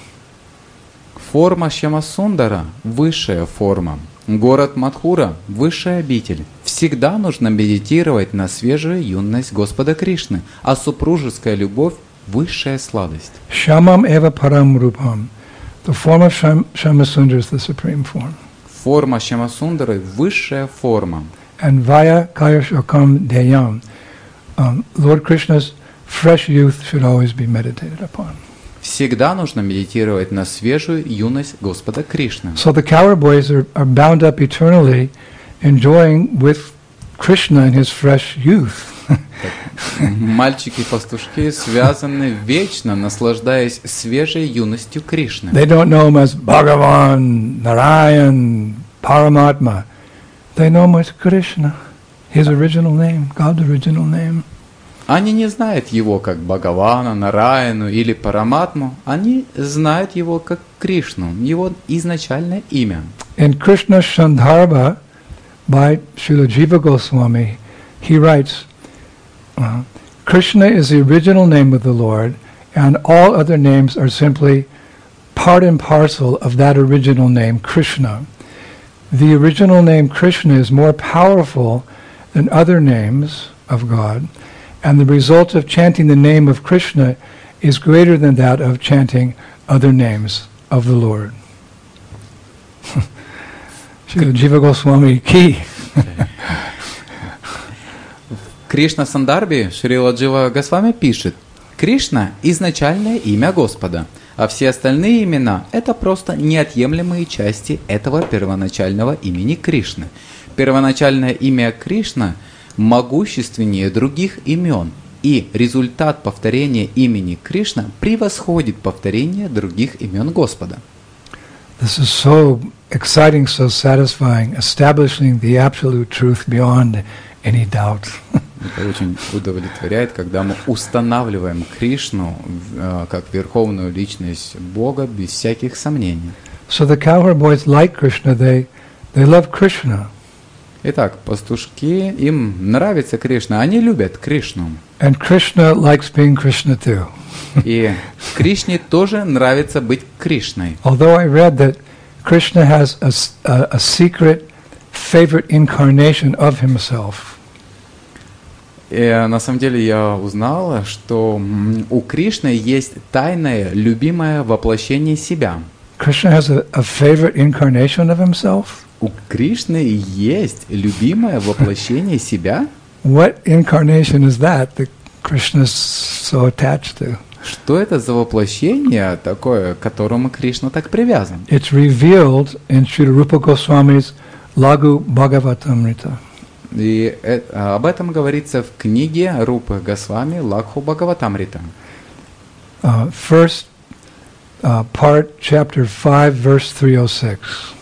Форма Шьямасундара – высшая форма. Город Мадхура – высшая обитель. Всегда нужно медитировать на свежую юность Господа Кришны, а супружеская любовь – высшая сладость. Shamam eva param rupam. The form of Shamasundar is the supreme form. Форма Шьямасундары – высшая форма. And vaya kayashokam deyam. Lord Krishna's fresh youth should always be meditated upon. Всегда нужно медитировать на свежую юность Господа Кришны. So the cowherd boys are bound up eternally, enjoying with Krishna in his fresh youth. Мальчики-пастушки связаны вечно, наслаждаясь свежей юностью Кришны. They don't know him as Bhagavan, Narayan, Paramatma. They know him as Krishna, his original name, God's original name. Они не знают его как Бхагавана, Нараяну или Параматму. Они знают его как Кришну, его изначальное имя. In Krishna Shandarbha by Srila Jiva Goswami, he writes, Krishna is the original name of the Lord, and all other names are simply part and parcel of that original name, Krishna. The original name Krishna is more powerful than other names of God, and the result of chanting the name of Krishna is greater than that of chanting other names of the Lord. Srila Jiva Goswami ki. Кришна Сандарби Шрила Джива Госвами пишет: Кришна – изначальное имя Господа, а все остальные имена – это просто неотъемлемые части этого первоначального имени Кришны. Первоначальное имя Кришна могущественнее других имен, и результат повторения имени Кришна превосходит повторение других имен Господа. This is so exciting, so satisfying, establishing the absolute truth beyond any doubt. Это очень удовлетворяет, когда мы устанавливаем Кришну как верховную личность Бога без всяких сомнений. So the cowherd boys like Krishna, they love Krishna. Итак, пастушки, им нравится Кришна, они любят Кришну. And Krishna likes being Krishna too. И Кришне тоже нравится быть Кришной. Although I read that Krishna has a secret favorite incarnation of himself. И на самом деле я узнал, что у Кришны есть тайное, любимое воплощение себя. Krishna has a favorite incarnation of himself. У Кришны есть любимое воплощение себя? What incarnation is that Krishna is so attached to? Что это за воплощение такое, к которому Кришна так привязан? It's revealed in Srila Rupa Goswami's Laghu Bhagavatamrita. И об этом говорится в книге Рупы Госвами Лагху Бхагаватамрита. First part, chapter 5, verse 306.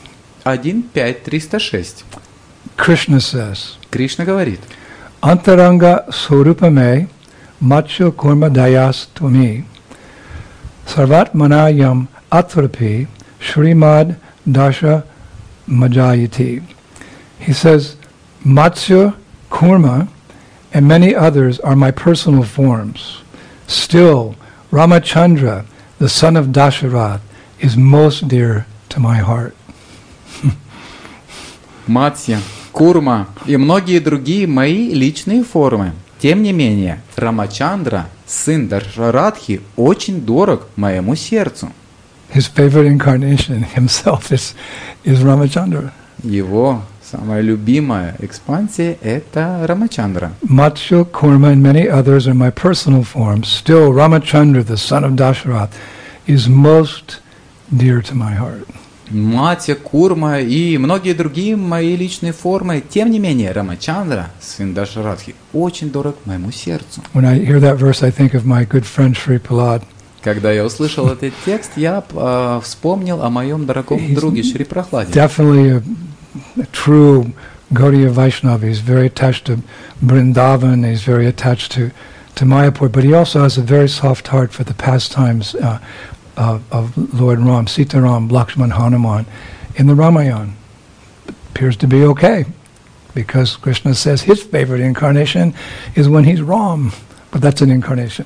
1.5.306. Krishna says, Кришна говорит: Antaranga Swarupame Macho Kurma Dayas Tvami Sarvat Manayam Atrapi Shrimad Dasha Majayati. He says, Matsya, Kurma, and many others are my personal forms. Still, Ramachandra, the son of Dasharath, is most dear to my heart. Матья, Курма и многие другие мои личные формы. Тем не менее, Рамачандра, сын Дашарадхи, очень дорог моему сердцу. His favorite incarnation himself is Ramachandra. Его самая любимая экспансия – это Рамачандра. Matsya, Kurma, and many others are my personal forms. Still, Ramachandra, the son of Dasharath, is most dear to my heart. Матья, Курма и многие другие мои личные формы. Тем не менее, Рамачандра, сын Дашарадхи, очень дорог моему сердцу. When I hear that verse, I think of my good friend Sri Prahlad. Когда я услышал этот текст, я вспомнил о моем дорогом друге Шри Прахладе. Definitely a true Gaudiya Vaishnava. He's very attached to Vrindavan. He's very attached to Mayapur. But he also has a very soft heart for the pastimes of Lord Ram, Sitaram, Lakshman, Hanuman in the Ramayana. Appears to be okay, because Krishna says his favorite incarnation is when he's Ram, but that's an incarnation.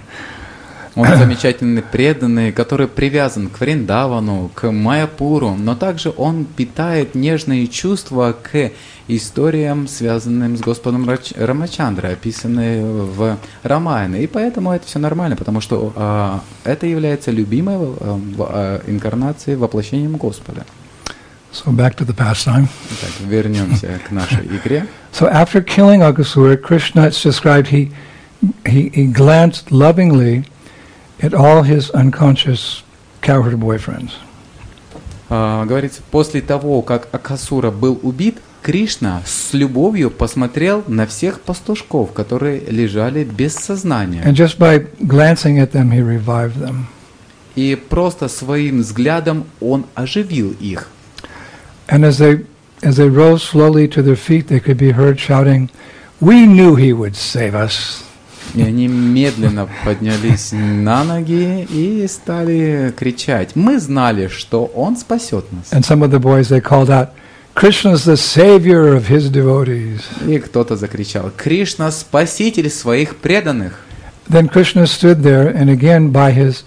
Он замечательный преданный, который привязан к Вриндавану, к Майяпуру, но также он питает нежные чувства к историям, связанным с Господом Рамачандрой, описанные в Рамаяне. И поэтому это все нормально, потому что это является любимой инкарнацией, воплощением Господа. So back to the pastime. Итак, вернемся к нашей игре. So after killing Aghasura, Krishna, it's described, he glanced lovingly at all his unconscious cowherd boyfriends. Говорится, после того, как Акасура был убит, Кришна с любовью посмотрел на всех пастушков, которые лежали без сознания. And just by glancing at them, he revived them. И просто своим взглядом он оживил их. And as they rose slowly to their feet, they could be heard shouting, "We knew he would save us." И они медленно поднялись на ноги и стали кричать: «Мы знали, что он спасет нас». And some of the boys, they called out, "Krishna is the savior of his devotees." И кто-то закричал: «Кришна – спаситель своих преданных». Then Krishna stood there, and again by his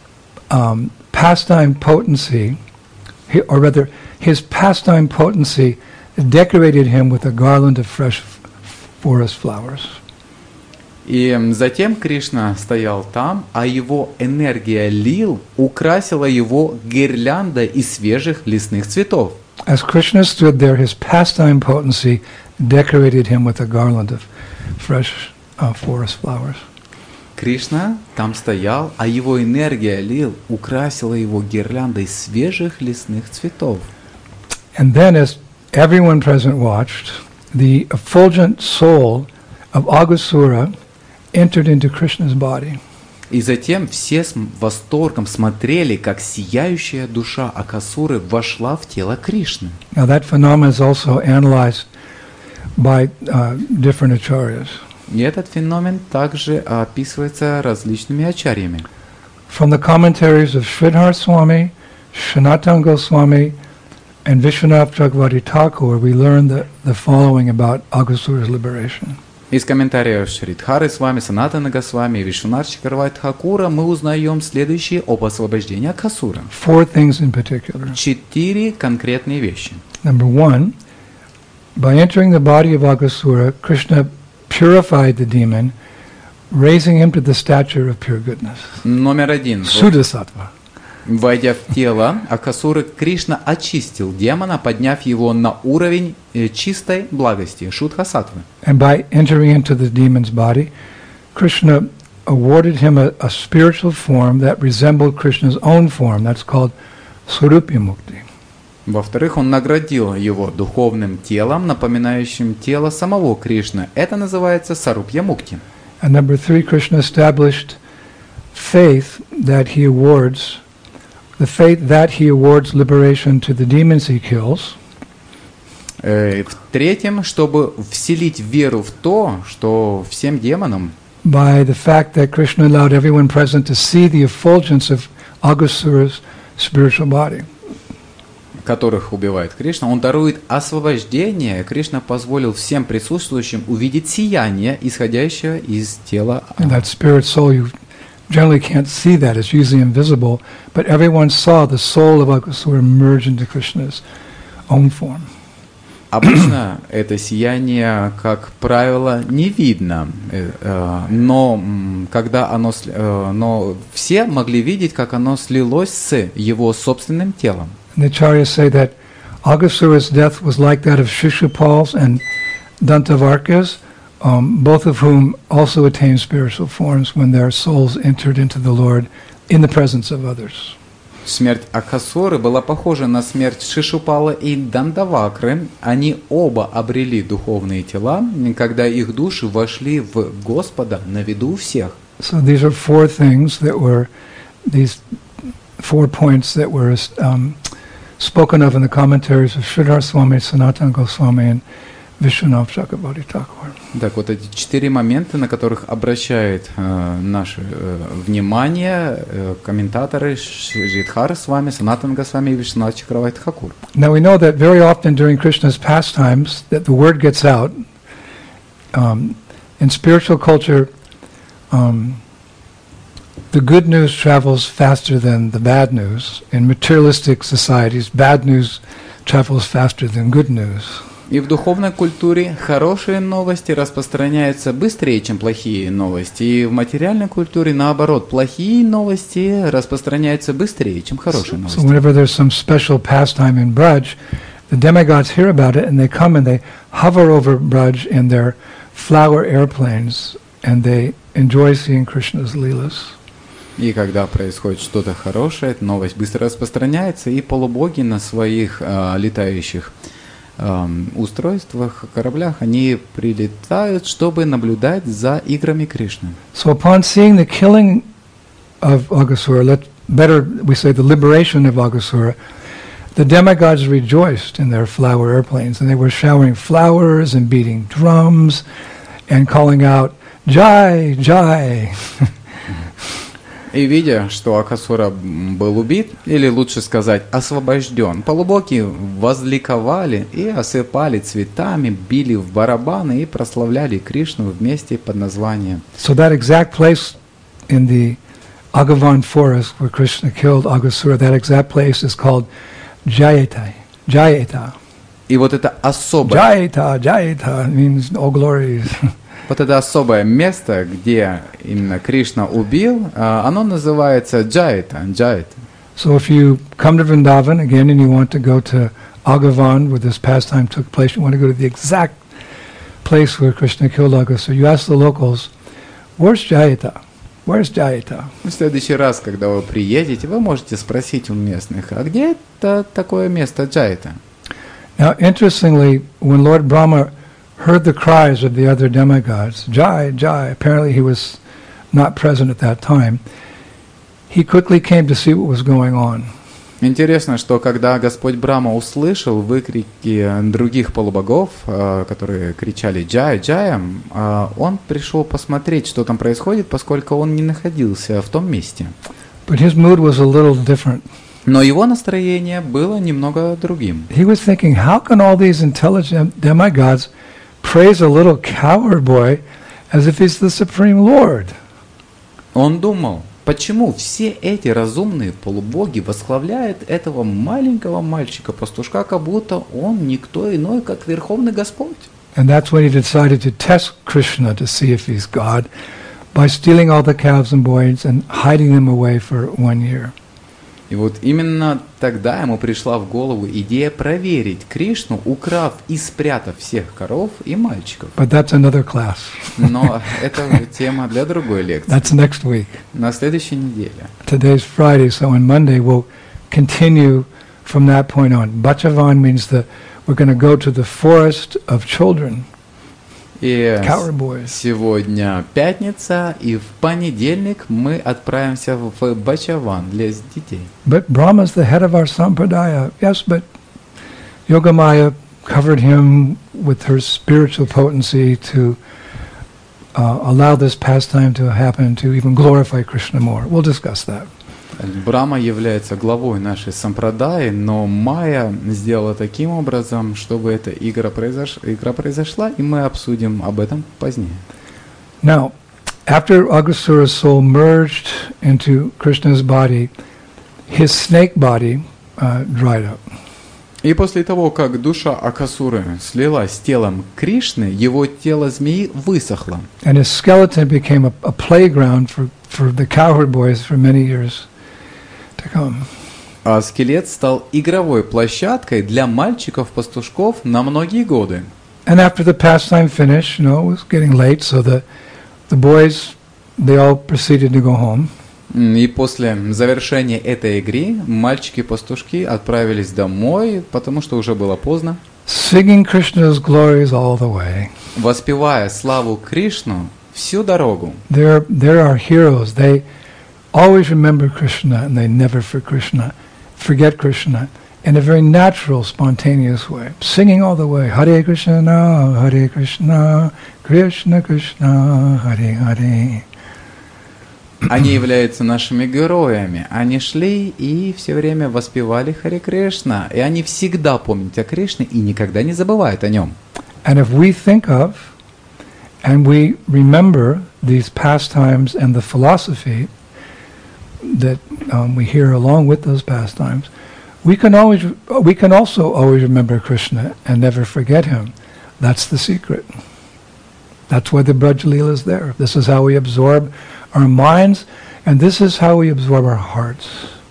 pastime potency, his pastime potency decorated him with a garland of fresh forest flowers. И затем Кришна стоял там, а его энергия лил украсила его гирляндой из свежих лесных цветов. As Krishna stood there, his pastime potency decorated him with a garland of fresh forest flowers. Кришна там стоял, а его энергия лил украсила его гирляндой свежих лесных цветов. And then, as everyone present watched, the effulgent soul of Aghasura entered into Krishna's body. И затем все с восторгом смотрели, как сияющая душа Акасуры вошла в тело Кришны. Now that phenomenon is also analyzed by different acharyas. И этот феномен также описывается различными ачарьями. From the commentaries of Sridhar Swami, Sanatana Goswami, and Vishwanath Chakravarti Thakur, we learn the following about Aghasura's liberation. Из комментариев Шридхары с вами, Санатана Госвами и Вишванат Чакраварти Тхакура мы узнаем следующее об освобождении Акасуры. 4 things in particular. 4 конкретные вещи. Number 1, by entering the body of Aghasura, Krishna purified the demon, raising him to the stature of pure goodness. Номер один. Sudasattva. Войдя в тело Акасуры, Кришна очистил демона, подняв его на уровень чистой благости, шудха-саттвы. And by entering into the demon's body, Krishna awarded him a spiritual form that resembled Krishna's own form. That's called Swarupya Mukti. Во-вторых, он наградил его духовным телом, напоминающим тело самого Кришны. Это называется Сарупья Мукти. And number three, Krishna established faith that he awards, the faith that he awards liberation to the demons he kills. В-третьем, чтобы вселить веру в то, что всем демонам, by the fact that Krishna allowed everyone present to see the effulgence of Aghasura's spiritual body. которых убивает Кришна, он дарует освобождение. Кришна позволил всем присутствующим увидеть сияние, исходящее из тела. And that spirit soul, you generally can't see that, it's usually invisible, but everyone saw the soul of Aghasura merge into Krishna's own form. Обычно это сияние, как правило, не видно, но все могли видеть, как оно слилось с его собственным телом. And the Acharyas say that Aghasura's death was like that of Shishupal's and Dantavarka's, both of whom also attained spiritual forms when their souls entered into the Lord in the presence of others. Смерть Акасуры была похожа на смерть Шишупала и Дандавакры. Они оба обрели духовные тела, когда их души вошли в Господа на виду у всех. So these are four things that were, these 4 points that were spoken of in the commentaries of Sridhar Swami, Sanatana Goswami, and Vishwanath Chakravarti Thakur. Так вот эти 4 момента, на которых обращает наше внимание комментаторы Сридхар Свами, Санатана Госвами и Вишванатх Чакраварти Тхакур. Now we know that very often during Krishna's pastimes that the word gets out. In spiritual culture, the good news travels faster than the bad news. In materialistic societies, bad news travels faster than good news. И в духовной культуре хорошие новости распространяются быстрее, чем плохие новости. И в материальной культуре, наоборот, плохие новости распространяются быстрее, чем хорошие новости. So whenever there's some special pastime in Braj, the demigods hear about it and they come and they hover over Braj in their flower airplanes and they enjoy seeing Krishna's leelas. И когда происходит что-то хорошее, эта новость быстро распространяется, и полубоги на своих летающих устройствах, кораблях, они прилетают, чтобы наблюдать за играми Кришны. So upon seeing the killing of Aghasura, better we say the liberation of Aghasura, the demigods rejoiced in their flower airplanes, and they were showering flowers and beating drums and calling out, Jai, Jai. И видя, что Акасура был убит, или лучше сказать, освобожден, полубоги возликовали и осыпали цветами, били в барабаны и прославляли Кришну вместе под названием. So that exact place in the Agavan forest where Krishna killed Aghasura, that exact place is called Jayata. Jayata. И вот это особое... Jayata means all glories. Вот это особое место, где именно Кришна убил, оно называется Джайта. So if you come to Vrindavan again and you want to go to Agavan where this pastime took place, you want to go to the exact place where Krishna killed Aghasura, you ask the locals, where's Jayata? Where's Jayata? В следующий раз, когда вы приедете, вы можете спросить у местных, а где это такое место Джайта? Now interestingly, when Lord Brahma heard the cries of the other demigods, Jai, Jai, apparently he was not present at that time, he quickly came to see what was going on. Интересно, что когда Господь Брахма услышал выкрики других полубогов, которые кричали «Джая, Джая», он пришел посмотреть, что там происходит, поскольку он не находился в том месте. But his mood was a little different. Но его настроение было немного другим. He was thinking, how can all these intelligent demigods praise a little cowherd boy as if he's the supreme Lord? Он думал, почему все эти разумные полубоги восхваляют этого маленького мальчика-пастушка, как будто он никто иной, как Верховный Господь? And that's when he decided to test Krishna to see if he's God by stealing all the calves and boys and hiding them away for 1 year. И вот именно тогда ему пришла в голову идея проверить Кришну, украв и спрятав всех коров и мальчиков. But that's another class. Но это уже тема для другой лекции. That's next week. На следующей неделе. Today's Friday, so on Monday we'll continue from that point on. Bachavan means that we're going to go to the forest of children. И Coward boys. сегодня пятница, и в понедельник мы отправимся в Бачаван, лес детей. But Brahma's the head of our sampradaya. Yes, but Yogamaya covered him with her spiritual potency to allow this pastime to happen, to even glorify Krishna more. We'll discuss that. Брахма является главой нашей сампрадаи, но Майя сделала таким образом, чтобы эта игра произошла, и мы обсудим об этом позднее. Now, after Aghasura's soul merged into Krishna's body, his snake body dried up. И после того, как душа Акасуры слилась с телом Кришны, его тело змеи высохло. And his skeleton became a playground for the cowherd boys for many years to come. А скелет стал игровой площадкой для мальчиков-пастушков на многие годы. And after the pastime finished, it was getting late, so the boys, they all proceeded to go home. И после завершения этой игры мальчики-пастушки отправились домой, потому что уже было поздно. Singing Krishna's glories all the way. Воспевая славу Кришну всю дорогу. There are heroes. They always remember Krishna and they never forget Krishna in a very natural, spontaneous way. Singing all the way. Hare Krishna, Krishna Krishna, Hare Hare. Они являются нашими героями. Они шли и все время воспевали Харе Кришна. И они всегда помнят о Кришне и никогда не забывают о нем. And if we think of and we remember these pastimes and the philosophy that we hear along with those pastimes, we can also always remember Krishna and never forget him. That's the secret. That's why the Braj Leela is there. This is how we absorb our minds, and this is how we absorb our hearts.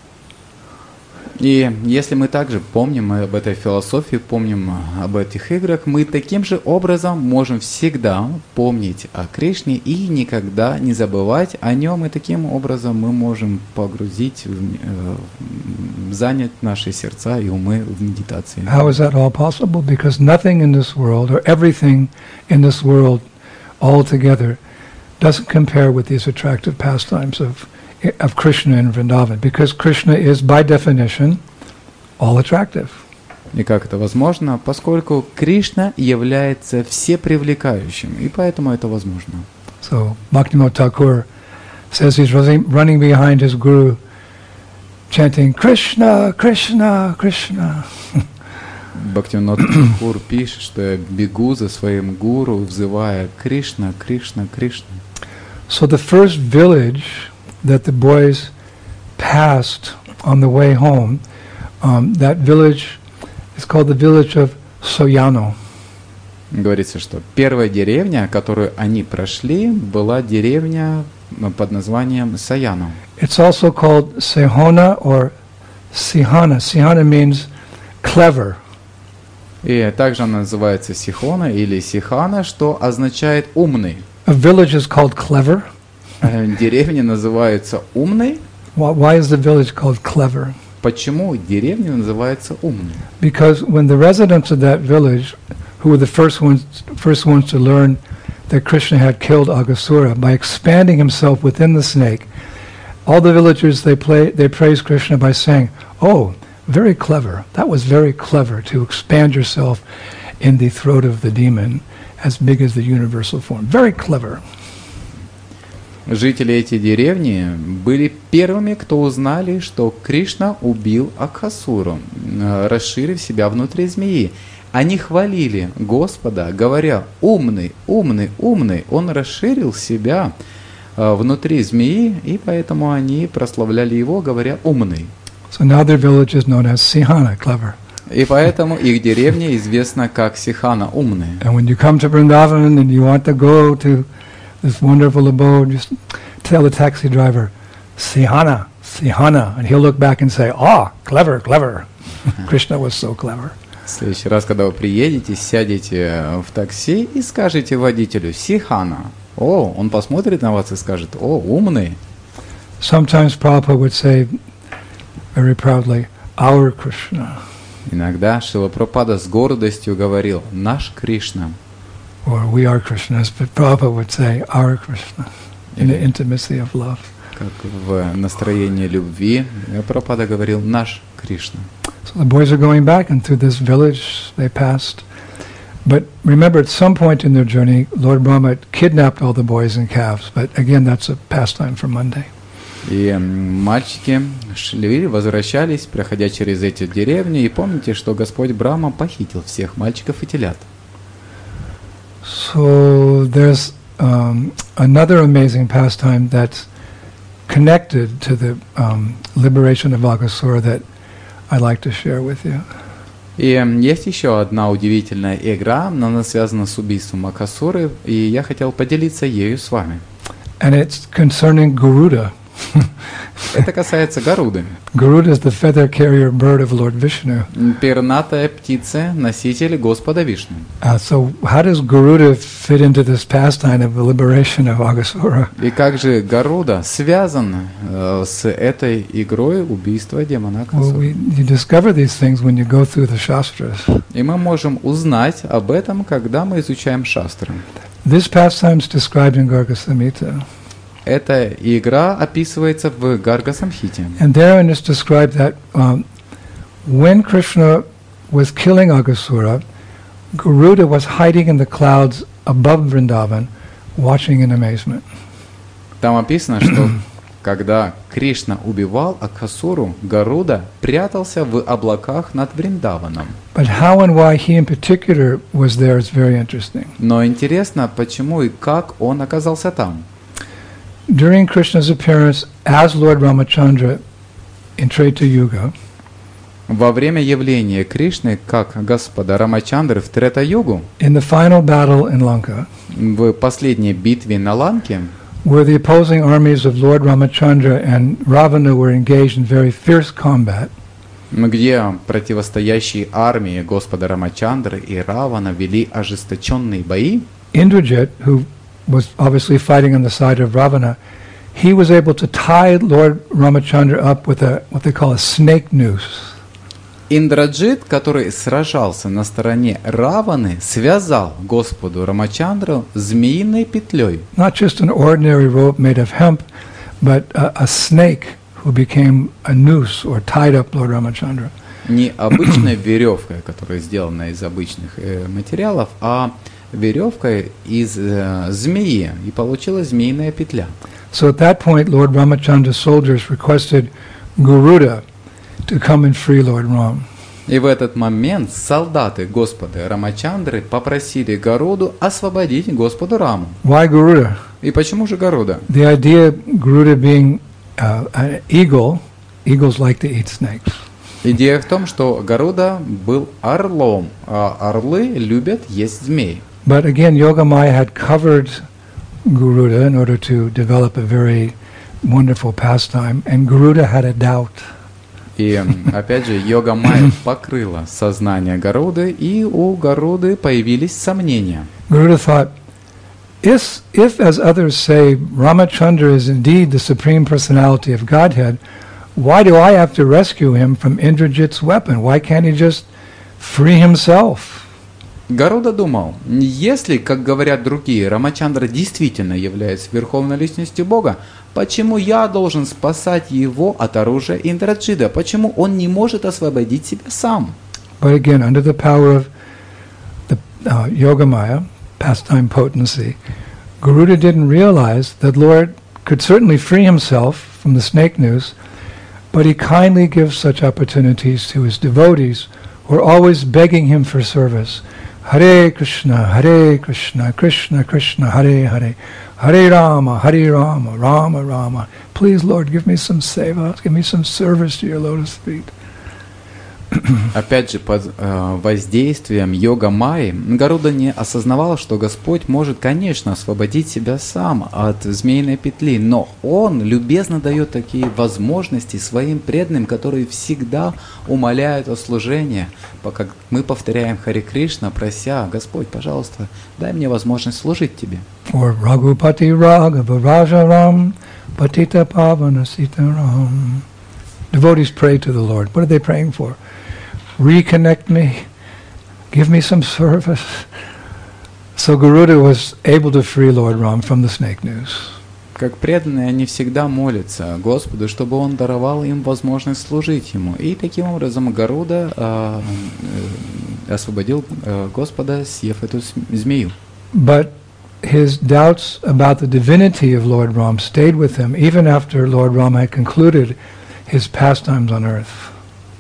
И если мы также помним об этой философии, помним об этих играх, мы таким же образом можем всегда помнить о Кришне и никогда не забывать о нем, и таким образом мы можем погрузить, занять наши сердца и умы в медитации. How is that all possible? Because nothing in this world, or everything in this world altogether, doesn't compare with these attractive pastimes of Krishna in Vrindavan, because Krishna is, by definition, all attractive. И как это возможно? Поскольку Кришна является всепривлекающим, и поэтому это возможно. So Bhaktivinoda Thakur says he's running behind his guru, chanting Krishna, Krishna, Krishna. Бхактивинод Тхакур пишет, что я бегу за своим гуру, взывая Кришна, Кришна, Кришна. So the first village that the boys passed on the way home, that village is called the village of Soyano. Говорится, что первая деревня, которую они прошли, была деревня под названием Саяно. It's also called Sehona or Sihana. Sihana means clever. И также она называется Сихона или Сихана, что означает умный. A village is called clever. Деревня называется умной. Why is the village called clever? Почему деревня называется умной? Because when the residents of that village, who were the first ones to learn that Krishna had killed Aghasura by expanding himself within the snake, all the villagers they praise Krishna by saying, "Oh, very clever. That was very clever to expand yourself in the throat of the demon as big as the universal form. Very clever." Жители этой деревни были первыми, кто узнали, что Кришна убил Акасуру, расширив себя внутри змеи. Они хвалили Господа, говоря: «Умный, умный, умный». Он расширил себя внутри змеи, и поэтому они прославляли его, говоря: «Умный». So now their village is known as Sihana, clever. И поэтому их деревня известна как Сихана, умные. And when you come to Vrindavan and you want to go to this wonderful abode, just tell the taxi driver, Sihana, Sihana, and he'll look back and say, "Ah, clever, clever." Krishna was so clever. В следующий раз, когда вы приедете, сядете в такси и скажете водителю «Сихана». О, он посмотрит на вас и скажет «О, умный». Sometimes Prabhupada would say very proudly, "Our Krishna." Иногда Шрила Прабхупада с гордостью говорил «Наш Кришна». Or we are Krishnas, but Prabhupada would say, "Our Krishna," in the intimacy of love. Как в настроении любви Прабхупада говорил «Наш Кришна». So the boys are going back, and through this village they passed. But remember, at some point in their journey, Lord Brahma kidnapped all the boys and calves. But again, that's a pastime for Monday. И мальчики шли, возвращались, проходя через эти деревни, и помните, что Господь Брахма похитил всех мальчиков и телят. So there's another amazing pastime that's connected to the liberation of Aghasura that I'd like to share with you. И есть еще одна удивительная игра, но она связана с убийством Акасуры, и я хотел поделиться ею с вами. And it's concerning Garuda. Это касается Гаруды. Garuda is the feather carrier bird of Lord Vishnu. Пернатая птица, носитель Господа Вишну. So how does Garuda fit into this pastime of the liberation of Aghasura? И как же Гаруда связан с этой игрой убийства демона Well, Акасуры? you discover these things when you go through the Shastras. И мы можем узнать об этом, когда мы изучаем шастры. This pastime is described in Garga Samhita. Эта игра описывается в Гарга Самхите. And therein is described that when Krishna was killing Aghasura, Garuda was hiding in the clouds above Vrindavan, watching in amazement. Там описано, что когда Кришна убивал Акасуру, Гаруда прятался в облаках над Вриндаваном. But how and why he in particular was there is very interesting. Но интересно, почему и как он оказался там. During Krishna's appearance as Lord Ramachandra in Treta Yuga, Во время явления Кришны как Господа Рамачандры в Трета-югу, in the final battle in Lanka, в последней битве на Ланке, where the opposing armies of Lord Ramachandra and Ravana were engaged in very fierce combat, где противостоящие армии Господа Рамачандры и Равана вели ожесточенные бои, Indrajit, who was obviously fighting on the side of Ravana, he was able to tie Lord Ramachandra up with what they call a snake noose. Индраджит, который сражался на стороне Раваны, связал Господу Рамачандру змеиной петлей. Not just an ordinary rope made of hemp, but a snake who became a noose or tied up Lord Ramachandra. Не обычной веревкой, которая сделана из обычных материалов, а веревкой из змеи, и получилась змеиная петля. So at that point, Lord Ramachandra's soldiers requested Garuda to come and free Lord Ram. И в этот момент солдаты Господа Рамачандры попросили Гаруду освободить Господу Раму. Why Garuda? И почему же Гаруда? The idea Garuda being an eagle, eagles like to eat snakes. Идея в том, что Гаруда был орлом, а орлы любят есть змей. But again, Yogamaya had covered Garuda in order to develop a very wonderful pastime, and Garuda had a doubt. И опять же, йога Майя покрыла сознание Гаруды, и у Гаруды появились сомнения. Garuda thought, if as others say, Ramachandra is indeed the Supreme Personality of Godhead, why do I have to rescue him from Indrajit's weapon? Why can't he just free himself? Гаруда думал, если, как говорят другие, Рамачандра действительно является верховной личностью Бога, почему я должен спасать его от оружия Индраджида? Почему он не может освободить себя сам? But again, under the power of the Yogamaya, pastime potency, Garuda didn't realize that Lord could certainly free himself from the snake noose, but he kindly gives such opportunities to his devotees who are always begging him for service. Hare Krishna, Krishna Krishna, Hare Hare, Hare Rama, Rama Rama. Please, Lord, give me some seva, give me some service to your lotus feet. Опять же, под воздействием йога-майи Гаруда не осознавал, что Господь может, конечно, освободить себя сам от змеиной петли, но Он любезно дает такие возможности своим преданным, которые всегда умоляют о служении, пока мы повторяем Харе Кришна, прося: Господь, пожалуйста, дай мне возможность служить Тебе. Or Raghupati Raghava Rajaram Patita Pavana Sitaram. Devotees pray to the Lord. What are they praying for? Reconnect me. Give me some service. So Garuda was able to free Lord Ram from the snake noose. Как преданные, они всегда молятся Господу, чтобы Он даровал им возможность служить Ему. И таким образом Гаруда освободил Господа, съев эту змею. But his doubts about the divinity of Lord Ram stayed with him even after Lord Ram had concluded his pastimes on earth.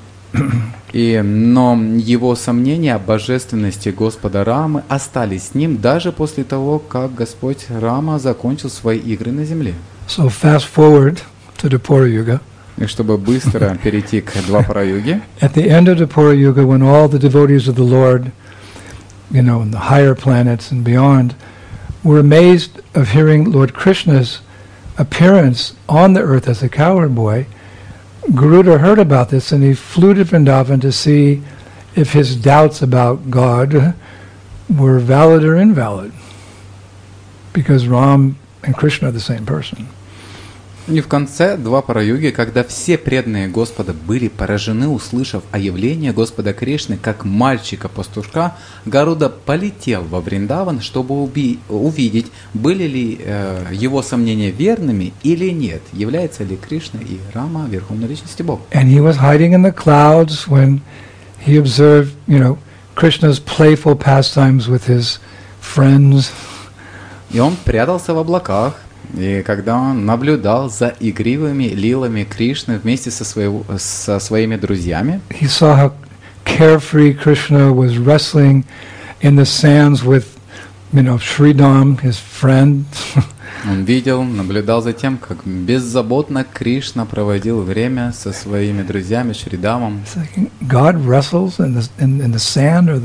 Но его сомнения о божественности Господа Рамы остались с ним даже после того, как Господь Рама закончил свои игры на земле. So fast forward to Dwapara Yuga. И чтобы быстро перейти к Двапара-юге, At the end of Dwapara Yuga, when all the devotees of the Lord, in the higher planets and beyond, were amazed of hearing Lord Krishna's appearance on the earth as a cowherd boy, Garuda heard about this and he flew to Vrindavan to see if his doubts about God were valid or invalid, because Ram and Krishna are the same person. И в конце Двапара-юги, когда все преданные Господа были поражены, услышав о явлении Господа Кришны как мальчика-пастушка, Гаруда полетел во Вриндаван, чтобы увидеть, были ли его сомнения верными или нет, является ли Кришна и Рама верховной личностью Бога. And he was hiding in the clouds when he observed, Krishna's playful pastimes with his friends. И он прятался в облаках, и когда он наблюдал за игривыми лилами Кришны вместе со своими друзьями, he saw how carefree Krishna was wrestling in the sands with, Sridham, his friend. Он наблюдал за тем, как беззаботно Кришна проводил время со своими друзьями Шридамом. God wrestles in the sand or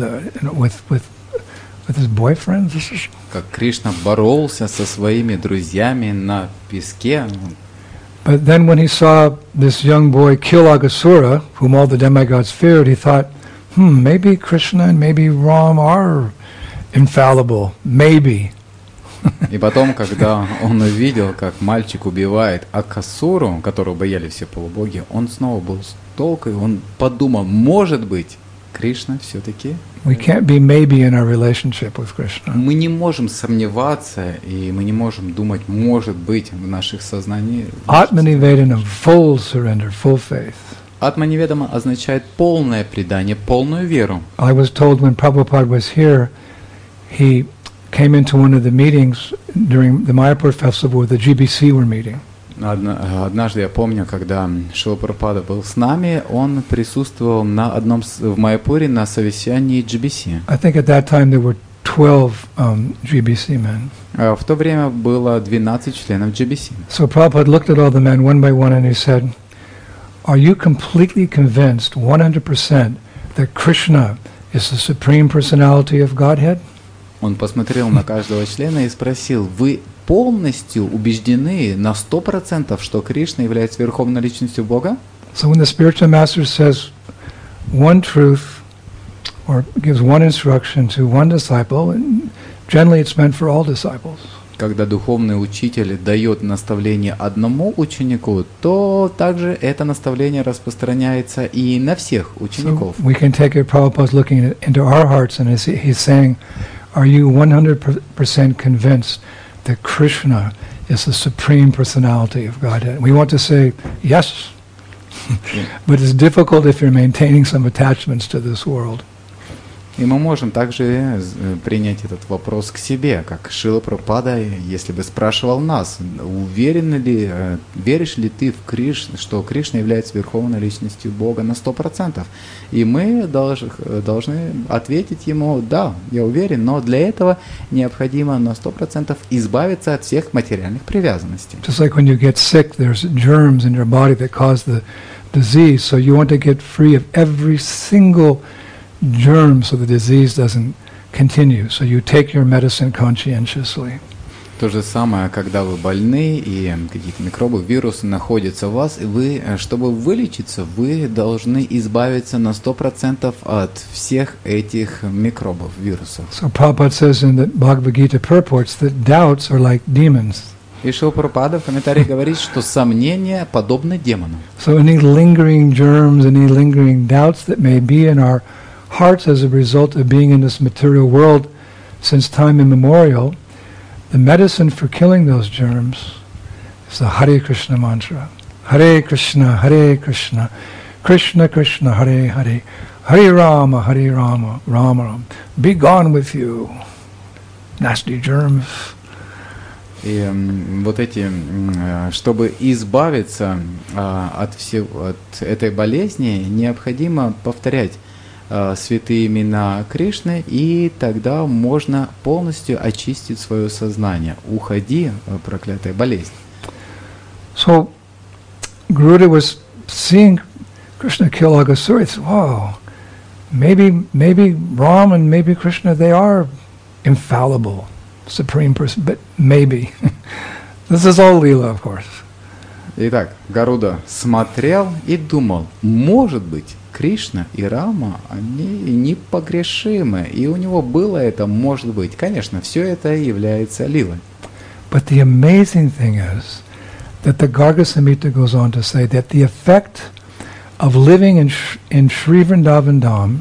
with his boyfriend. Как Кришна боролся со своими друзьями на песке. But then when he saw this young boy kill Aghasura, whom all the demigods feared, he thought, maybe Krishna and maybe Ram are infallible. Maybe. И потом, когда он увидел, как мальчик убивает Акасуру, которого боялись все полубоги, он снова был с толкой, он подумал, может быть, Кришна все-таки... We can't be maybe in our relationship with Krishna. Мы не можем сомневаться, и мы не можем думать, может быть, в наших сознаниях. Atmanivedanam, full surrender, full faith. Atmanivadana означает полное предание, полную веру. I was told when Prabhupada was here, he came into one of the meetings during the Mayapur festival where the GBC were meeting. Однажды я помню, когда Шрила Прабхупада был с нами, он присутствовал на одном в Майяпуре на совещании GBC. I think at that time there were 12 GBC men. В то время было 12 членов GBC. So Prabhupada looked at all the men one by one and he said, "Are you completely convinced, 100%, that Krishna is the supreme personality of Godhead?" Он посмотрел на каждого члена и спросил: вы полностью убеждены на 100%, что Кришна является верховной личностью Бога? So when the spiritual master says one truth or gives one instruction to one disciple, and generally it's meant for all disciples. Когда духовный учитель дает наставление одному ученику, то также это наставление распространяется и на всех учеников. So we can take it, Prabhupada's looking into our hearts and he's saying, are you 100% convinced that Krishna is the supreme personality of Godhead? We want to say yes, but it's difficult if you're maintaining some attachments to this world. И мы можем также принять этот вопрос к себе, как Шрила Прабхупада, если бы спрашивал нас, веришь ли ты в Кришну, что Кришна является верховной личностью Бога на 100%? И мы должны ответить ему, да, я уверен, но для этого необходимо на 100% избавиться от всех материальных привязанностей. Just like when you get sick, there's germs in your body that cause the disease, so you want to get free of every single germ so the disease doesn't continue. So you take your medicine conscientiously. То же самое, когда вы больны и какие-то микробы, вирусы находятся в вас, и вы, чтобы вылечиться, вы должны избавиться на 100% от всех этих микробов, вирусов. So Prabhupada says in the Bhagavad Gita purports that doubts are like demons. И Шрила Прабхупада в комментарии говорит, что сомнения подобны демонам. So any lingering germs, any lingering doubts that may be in our hearts as a result of being in this material world since time immemorial, the medicine for killing those germs is the Hare Krishna mantra. Hare Krishna, Krishna Krishna, Hare Hare, Hare Rama, Rama Rama. Be gone with you, nasty germs. И вот эти, чтобы избавиться от этой болезни, необходимо повторять святые имена Кришны, и тогда можно полностью очистить свое сознание. Уходи, проклятая болезнь. So, Garuda was seeing Krishna kill Aghasura. He said, wow, maybe Ram and maybe Krishna, they are infallible, supreme person, but maybe. This is all Leela, of course. Итак, Гаруда смотрел и думал, может быть, Кришна и Рама, они непогрешимы, и у него было это, может быть. Конечно, все это является лилой. But the amazing thing is that the Garga Samhita goes on to say that the effect of living in Sri Vrindavan Dham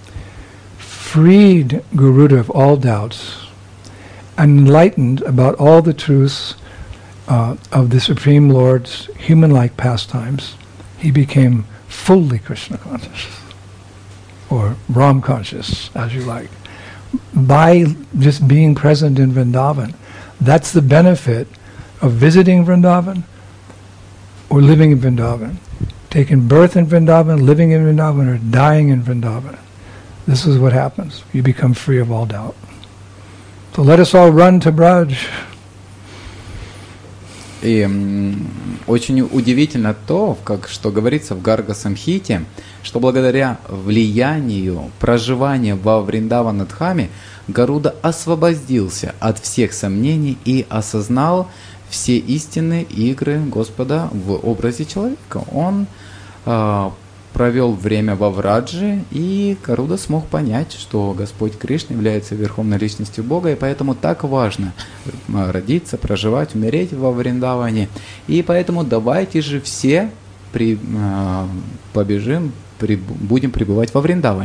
freed Garuda of all doubts and enlightened about all the truths of the Supreme Lord's human-like pastimes. He became fully Krishna conscious, or Ram conscious, as you like, by just being present in Vrindavan. That's the benefit of visiting Vrindavan or living in Vrindavan. Taking birth in Vrindavan, living in Vrindavan, or dying in Vrindavan. This is what happens. You become free of all doubt. So let us all run to Braj. И очень удивительно то, что говорится в Гарга Самхите, что благодаря влиянию проживания во Вриндаванадхаме Гаруда освободился от всех сомнений и осознал все истинные игры Господа в образе человека. Он провел время во Враджи, и Гаруда смог понять, что Господь Кришна является Верховной Личностью Бога, и поэтому так важно родиться, проживать, умереть во Вриндаване. И поэтому давайте же все побежим, будем пребывать во Вриндаване.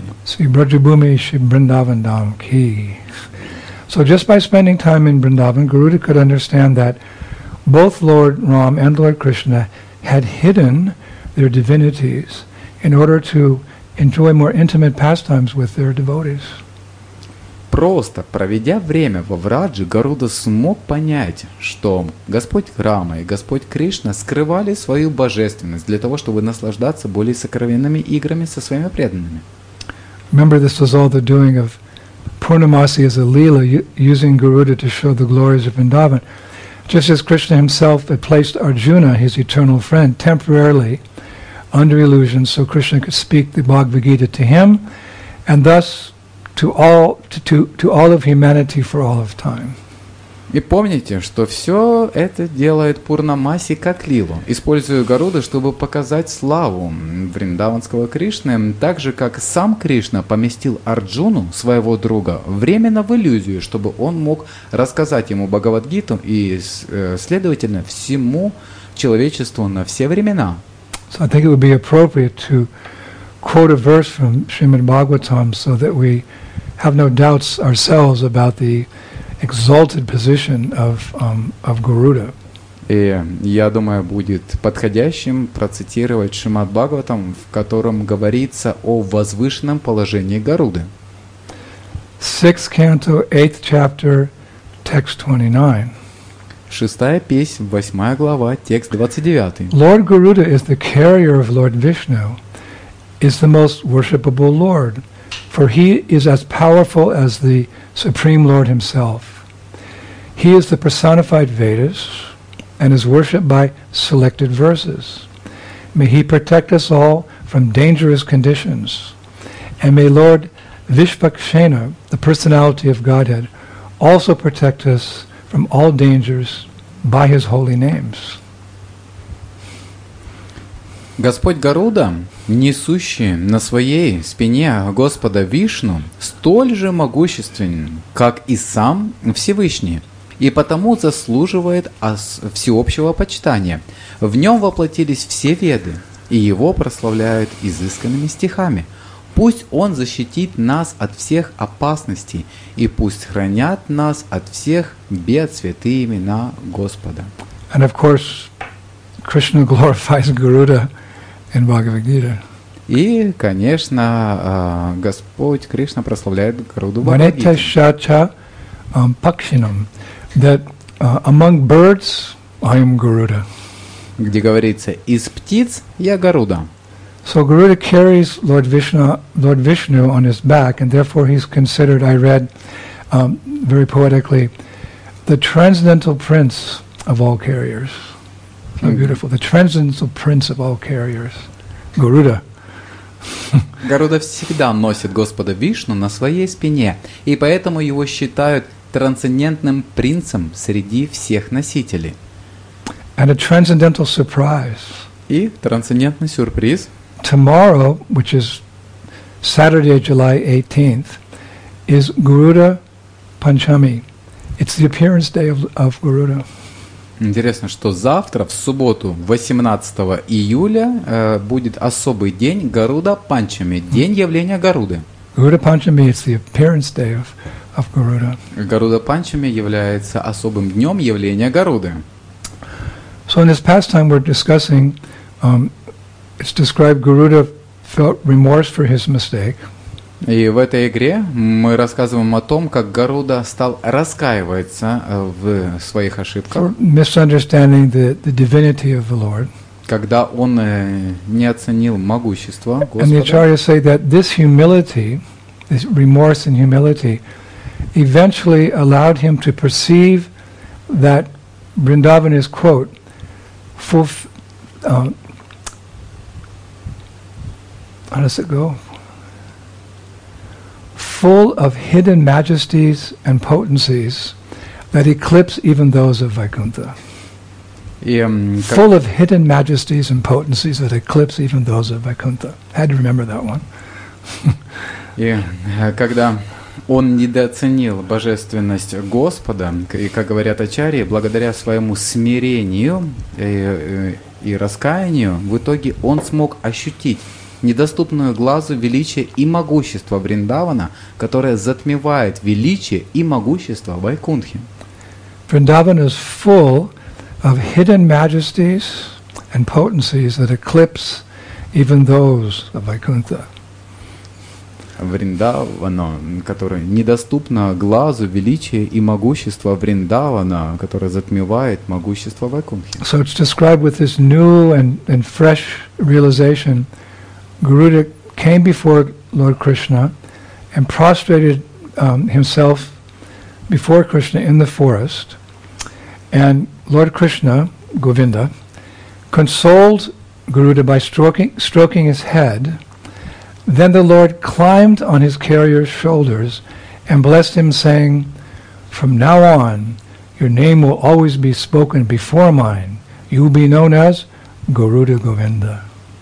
So just by spending time in Vrindavan, Garuda could understand that both Lord Ram and Lord Krishna had hidden their divinities in order to enjoy more intimate pastimes with their devotees. Просто проведя время во Враджи, Гаруда смог понять, что Господь Рама и Господь Кришна скрывали свою божественность для того, чтобы наслаждаться более сокровенными играми со своими преданными. Remember, this was all the doing of Purnamasi as a Leela, using Garuda to show the glories of Vrindavan. Just as Krishna himself had placed Arjuna, his eternal friend, temporarily under illusion, so Krishna could speak the Bhagavad Gita to him, and thus to all of humanity for all of time. И помните, что все это делает Пурнамаси как лилу, используя Гаруда, чтобы показать славу вриндаванского Кришны, так же, как сам Кришна поместил Арджуну, своего друга, временно в иллюзию, чтобы он мог рассказать ему Бхагавад-гиту и, следовательно, всему человечеству на все времена. So I think it would be appropriate to quote a verse from Srimad Bhagavatam so that we have no doubts ourselves about the exalted position of Garuda. И я думаю, будет подходящим процитировать Шримад Бхагаватам, в котором говорится о возвышенном положении Гаруды. 6th canto, 8th chapter, text 29. Шестая песнь, 8 глава, текст 29. Lord Garuda is the carrier of Lord Vishnu, is the most worshipable Lord, for he is as powerful as the Supreme Lord himself. He is the personified Vedas and is worshipped by selected verses. may He protect us all from dangerous conditions. And may Lord Vishvakshena, the personality of Godhead, also protect us from all dangers by His holy names. Господь Гаруда, несущий на своей спине Господа Вишну, столь же могущественен, как и сам Всевышний, и потому заслуживает всеобщего почитания. В нем воплотились все веды, и его прославляют изысканными стихами. Пусть он защитит нас от всех опасностей, и пусть хранят нас от всех бед святые имена Господа. And of course, Krishna glorifies Garuda in Bhagavad Gita. И, конечно, Господь Кришна прославляет Гаруду в Бхагавад-гите. Vaneteshacha pakshinam, that among birds I am Garuda. Где говорится, из птиц я Гаруда. So Garuda carries Lord Vishnu on his back, and therefore he's considered, I read very poetically, the transcendental prince of all carriers. So beautiful. The transcendental prince of all carriers. Garuda. Гаруда всегда носит Господа Вишну на своей спине, и поэтому его считают трансцендентным принцем среди всех носителей. And a transcendental surprise. И трансцендентный сюрприз. Tomorrow, which is Saturday, July 18th, is Garuda Panchami. It's the appearance day of Garuda. Интересно, что завтра, в субботу, 18 июля, будет особый день Гаруда Панчами, день явления Гаруды. Garuda Panchami is the appearance day of Garuda. Гаруда Панчами является особым днем явления Гаруды. So in this pastime we're discussing, it's described Garuda felt remorse for his mistake. И в этой игре мы рассказываем о том, как Гаруда стал раскаиваться в своих ошибках. For misunderstanding the divinity of the Lord. Когда он не оценил могущество Господа. And the acharyas say that this humility, this remorse and humility, eventually allowed him to perceive that Vrindavan is, quote, how does it go? Full of hidden majesties and potencies that eclipse even those of Vaikuntha. Full of hidden majesties and potencies that eclipse even those of Vaikuntha. Had to remember that one. И когда он недооценил божественность Господа, и, как говорят ачарьи, благодаря своему смирению и раскаянию, в итоге он смог ощутить недоступную глазу величие и могущество Вриндавана, которое затмевает величие и могущество Вайкунтхи. Vrindavan is full of hidden majesties and potencies that eclipse even those of Vaikuntha. Вриндавана, которое недоступно глазу величие и могущество Вриндавана, которое затмевает могущество Вайкунтхи. So it's described with this new and fresh realization. Garuda came before Lord Krishna and prostrated himself before Krishna in the forest. And Lord Krishna, Govinda, consoled Garuda by stroking his head. Then the Lord climbed on his carrier's shoulders and blessed him, saying, "From now on, your name will always be spoken before mine. You will be known as Garuda Govinda."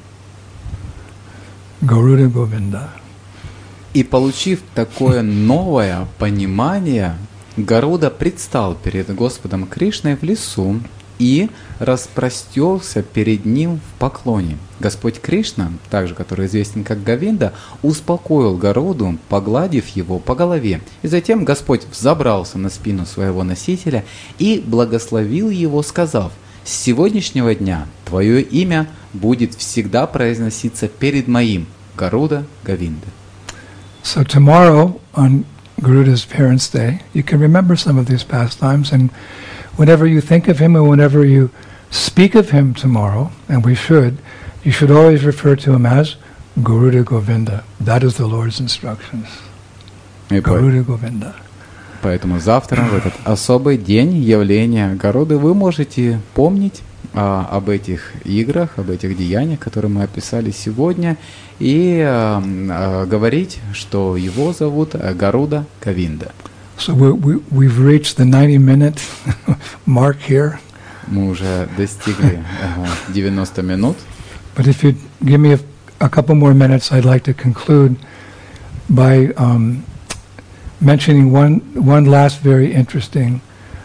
Garuda Govinda. И получив такое новое понимание, Гаруда предстал перед Господом Кришной в лесу и распростерся перед ним в поклоне. Господь Кришна, также который известен как Говинда, успокоил Гаруду, погладив его по голове. И затем Господь взобрался на спину своего носителя и благословил его, сказав: «С сегодняшнего дня твое имя будет всегда произноситься перед моим, Гаруда Говинда». So tomorrow, on Garuda's Parents' Day, you can remember some of these pastimes, and whenever you think of him and whenever you speak of him tomorrow, and you should always refer to him as Garuda Govinda. That is the Lord's instructions. Garuda Govinda. Поэтому завтра, в этот особый день явления Гаруды, вы можете помнить об этих играх, об этих деяниях, которые мы описали сегодня, и говорить, что его зовут Гаруда Говинда. So we've reached the 90-minute mark here. Мы уже достигли 90 минут. But if you give me a couple more minutes, I'd like to conclude by mentioning one last very interesting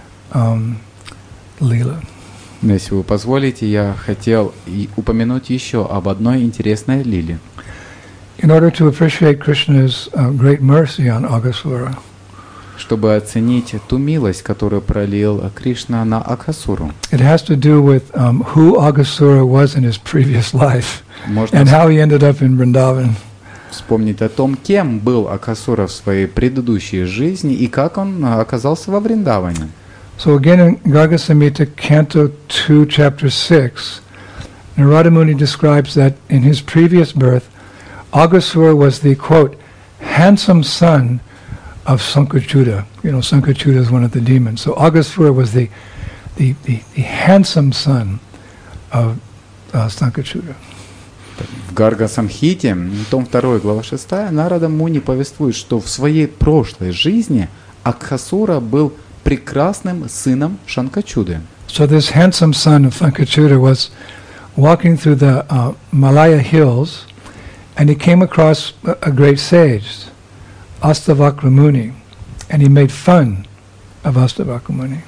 lila. Если вы позволите, я хотел упомянуть еще об одной интересной лиле. In order to appreciate Krishna's great mercy on Aghasura, чтобы оценить ту милость, которую пролил Кришна на Акасуру. It has to do with who Aghasura was in his previous life and how he ended up in Vrindavan. Вспомнить о том, кем был Акасура в своей предыдущей жизни и как он оказался во Вриндаване. So again in Garga Samhita, Canto 2, Chapter 6, Narada Muni describes that in his previous birth, Aghasura was the, quote, handsome son of Sankachuda. You know, Sankachuda is one of the demons. So Aghasura was the handsome son of Sankachuda. В Гарга Самхите, том 2, глава 6, Нарада Муни повествует, что в своей прошлой жизни Акхасура был прекрасным сыном Шанкачуды. So this handsome son of Sankachuda was walking through the Malaya hills, and he came across a great sage, Astavakra Muni, and he made fun of Astavakra Muni.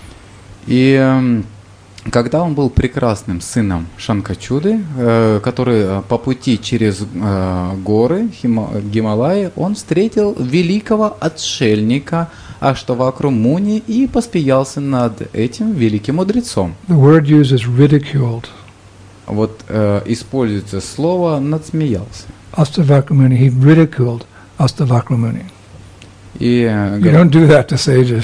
И когда он был прекрасным сыном Шанкачуды, который по пути через горы Гималаи, он встретил великого отшельника Аштавакру Муни и посмеялся над этим великим мудрецом. The word used is ridiculed. Вот используется слово «надсмеялся». Astavakra Muni, he ridiculed Astavakra Muni. И You don't do that to sages.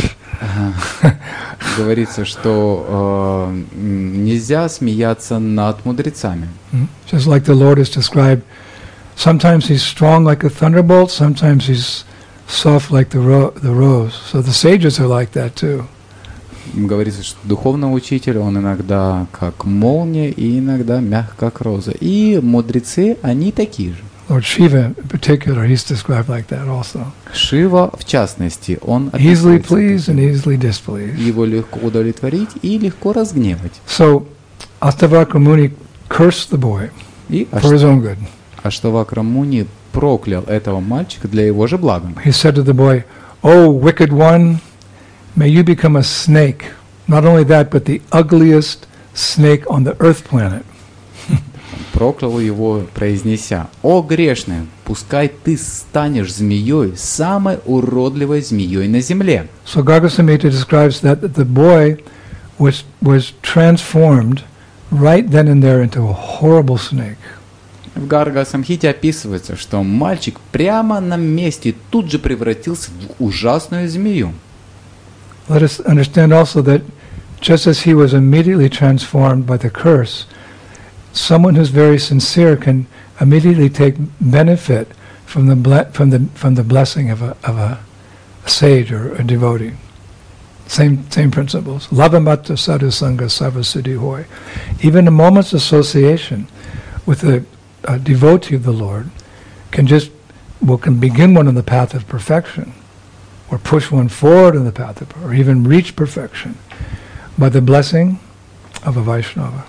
говорится, что нельзя смеяться над мудрецами. Just like the Lord is described, sometimes he's strong like a thunderbolt, sometimes he's soft like the rose. So the sages are like that too. Говорится, что духовный учитель, он иногда как молния и иногда мягк как роза. И мудрецы, они такие же. Lord Shiva in particular, he's described like that also. Шива, в частности, он Easily pleased and easily displeased. Его легко удовлетворить и легко разгневать. So Astavakra Muni cursed the boy И for his own good. Аштавакра Муни проклял этого мальчика для его же блага. He said to the boy, "Oh, wicked one, may you become a snake. Not only that, but the ugliest snake on the earth planet." Проклял его, произнеся: «О грешный, пускай ты станешь змеей, самой уродливой змеей на земле». So Garga Samhita describes that the boy was transformed right then and there into a horrible snake. В Гарга Самхите описывается, что мальчик прямо на месте тут же превратился в ужасную змею. Let us understand also that just as he was immediately transformed by the curse, someone who's very sincere can immediately take benefit from the blessing of a sage or a devotee. Same principles. Lavamatta sadhu sangha sarvasiddhi hoy. Even a moment's association with a devotee of the Lord can begin one on the path of perfection, or push one forward on the path of, or even reach perfection by the blessing of a Vaishnava.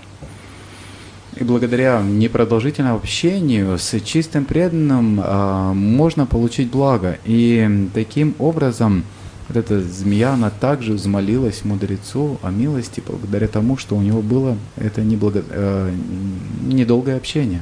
И благодаря непродолжительному общению с чистым преданным можно получить благо. И таким образом вот эта змея, она также взмолилась мудрецу о милости благодаря тому, что у него было это недолгое общение.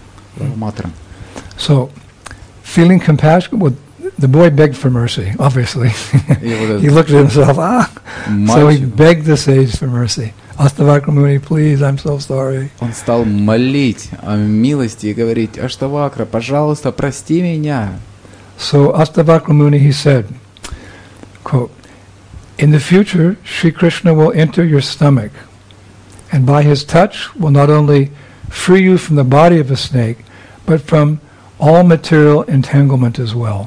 So, feeling compassion, well, the boy begged for mercy, obviously. He looked at himself, so he begged the sage for mercy. Astavakra Muni, please, I'm so sorry. Он стал молить о милости и говорить: Аштавакра, пожалуйста, прости меня. So Astavakra Muni, he said, quote, "In the future, Sri Krishna will enter your stomach, and by his touch will not only free you from the body of a snake, but from all material entanglement as well."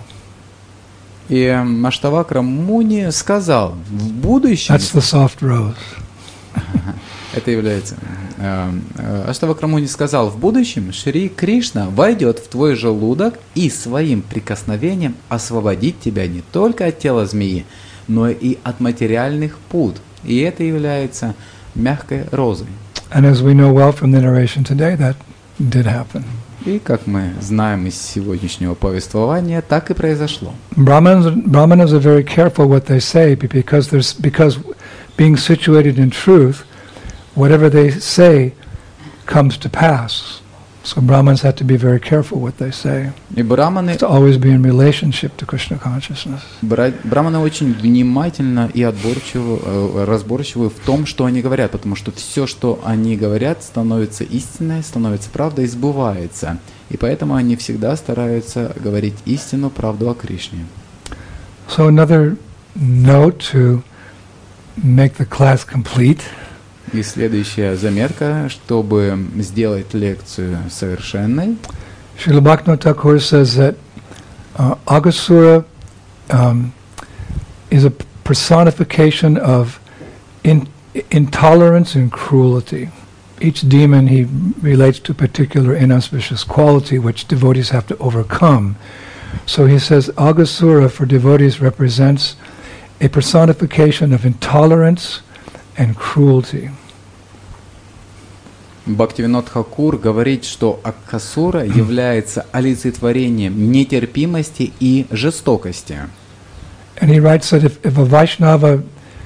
И Аштавакра Муни сказал: в будущем... That's the soft rose. Это является... Аштавакра Муни сказал, в будущем Шри Кришна войдет в твой желудок и своим прикосновением освободит тебя не только от тела змеи, но и от материальных пут. И это является мягкой розой. And as we know well from the narration today, that did happen. И как мы знаем из сегодняшнего повествования, так и произошло. Brahmanas are very careful what they say because being situated in truth, whatever they say comes to pass. So Brahmins have to be very careful what they say. И браманы, to always be in relationship to Krishna consciousness. Браманы очень внимательно и разборчивы в том, что они говорят, потому что все, что они говорят, становится истиной, становится правдой и сбывается. И поэтому они всегда стараются говорить истину, правду о Кришне. So another note to make the class complete. И следующая заметка, чтобы сделать лекцию совершенной. Srila Bhaktivinoda Thakur says that Aghasura is a personification of intolerance and cruelty. Each demon he relates to a particular inauspicious quality which devotees have to overcome. So he says Aghasura for devotees represents a personification of intolerance and cruelty. Бхактивинод Тхакур говорит, что Аghasura является олицетворением нетерпимости и жестокости. And he writes that if a Vaishnava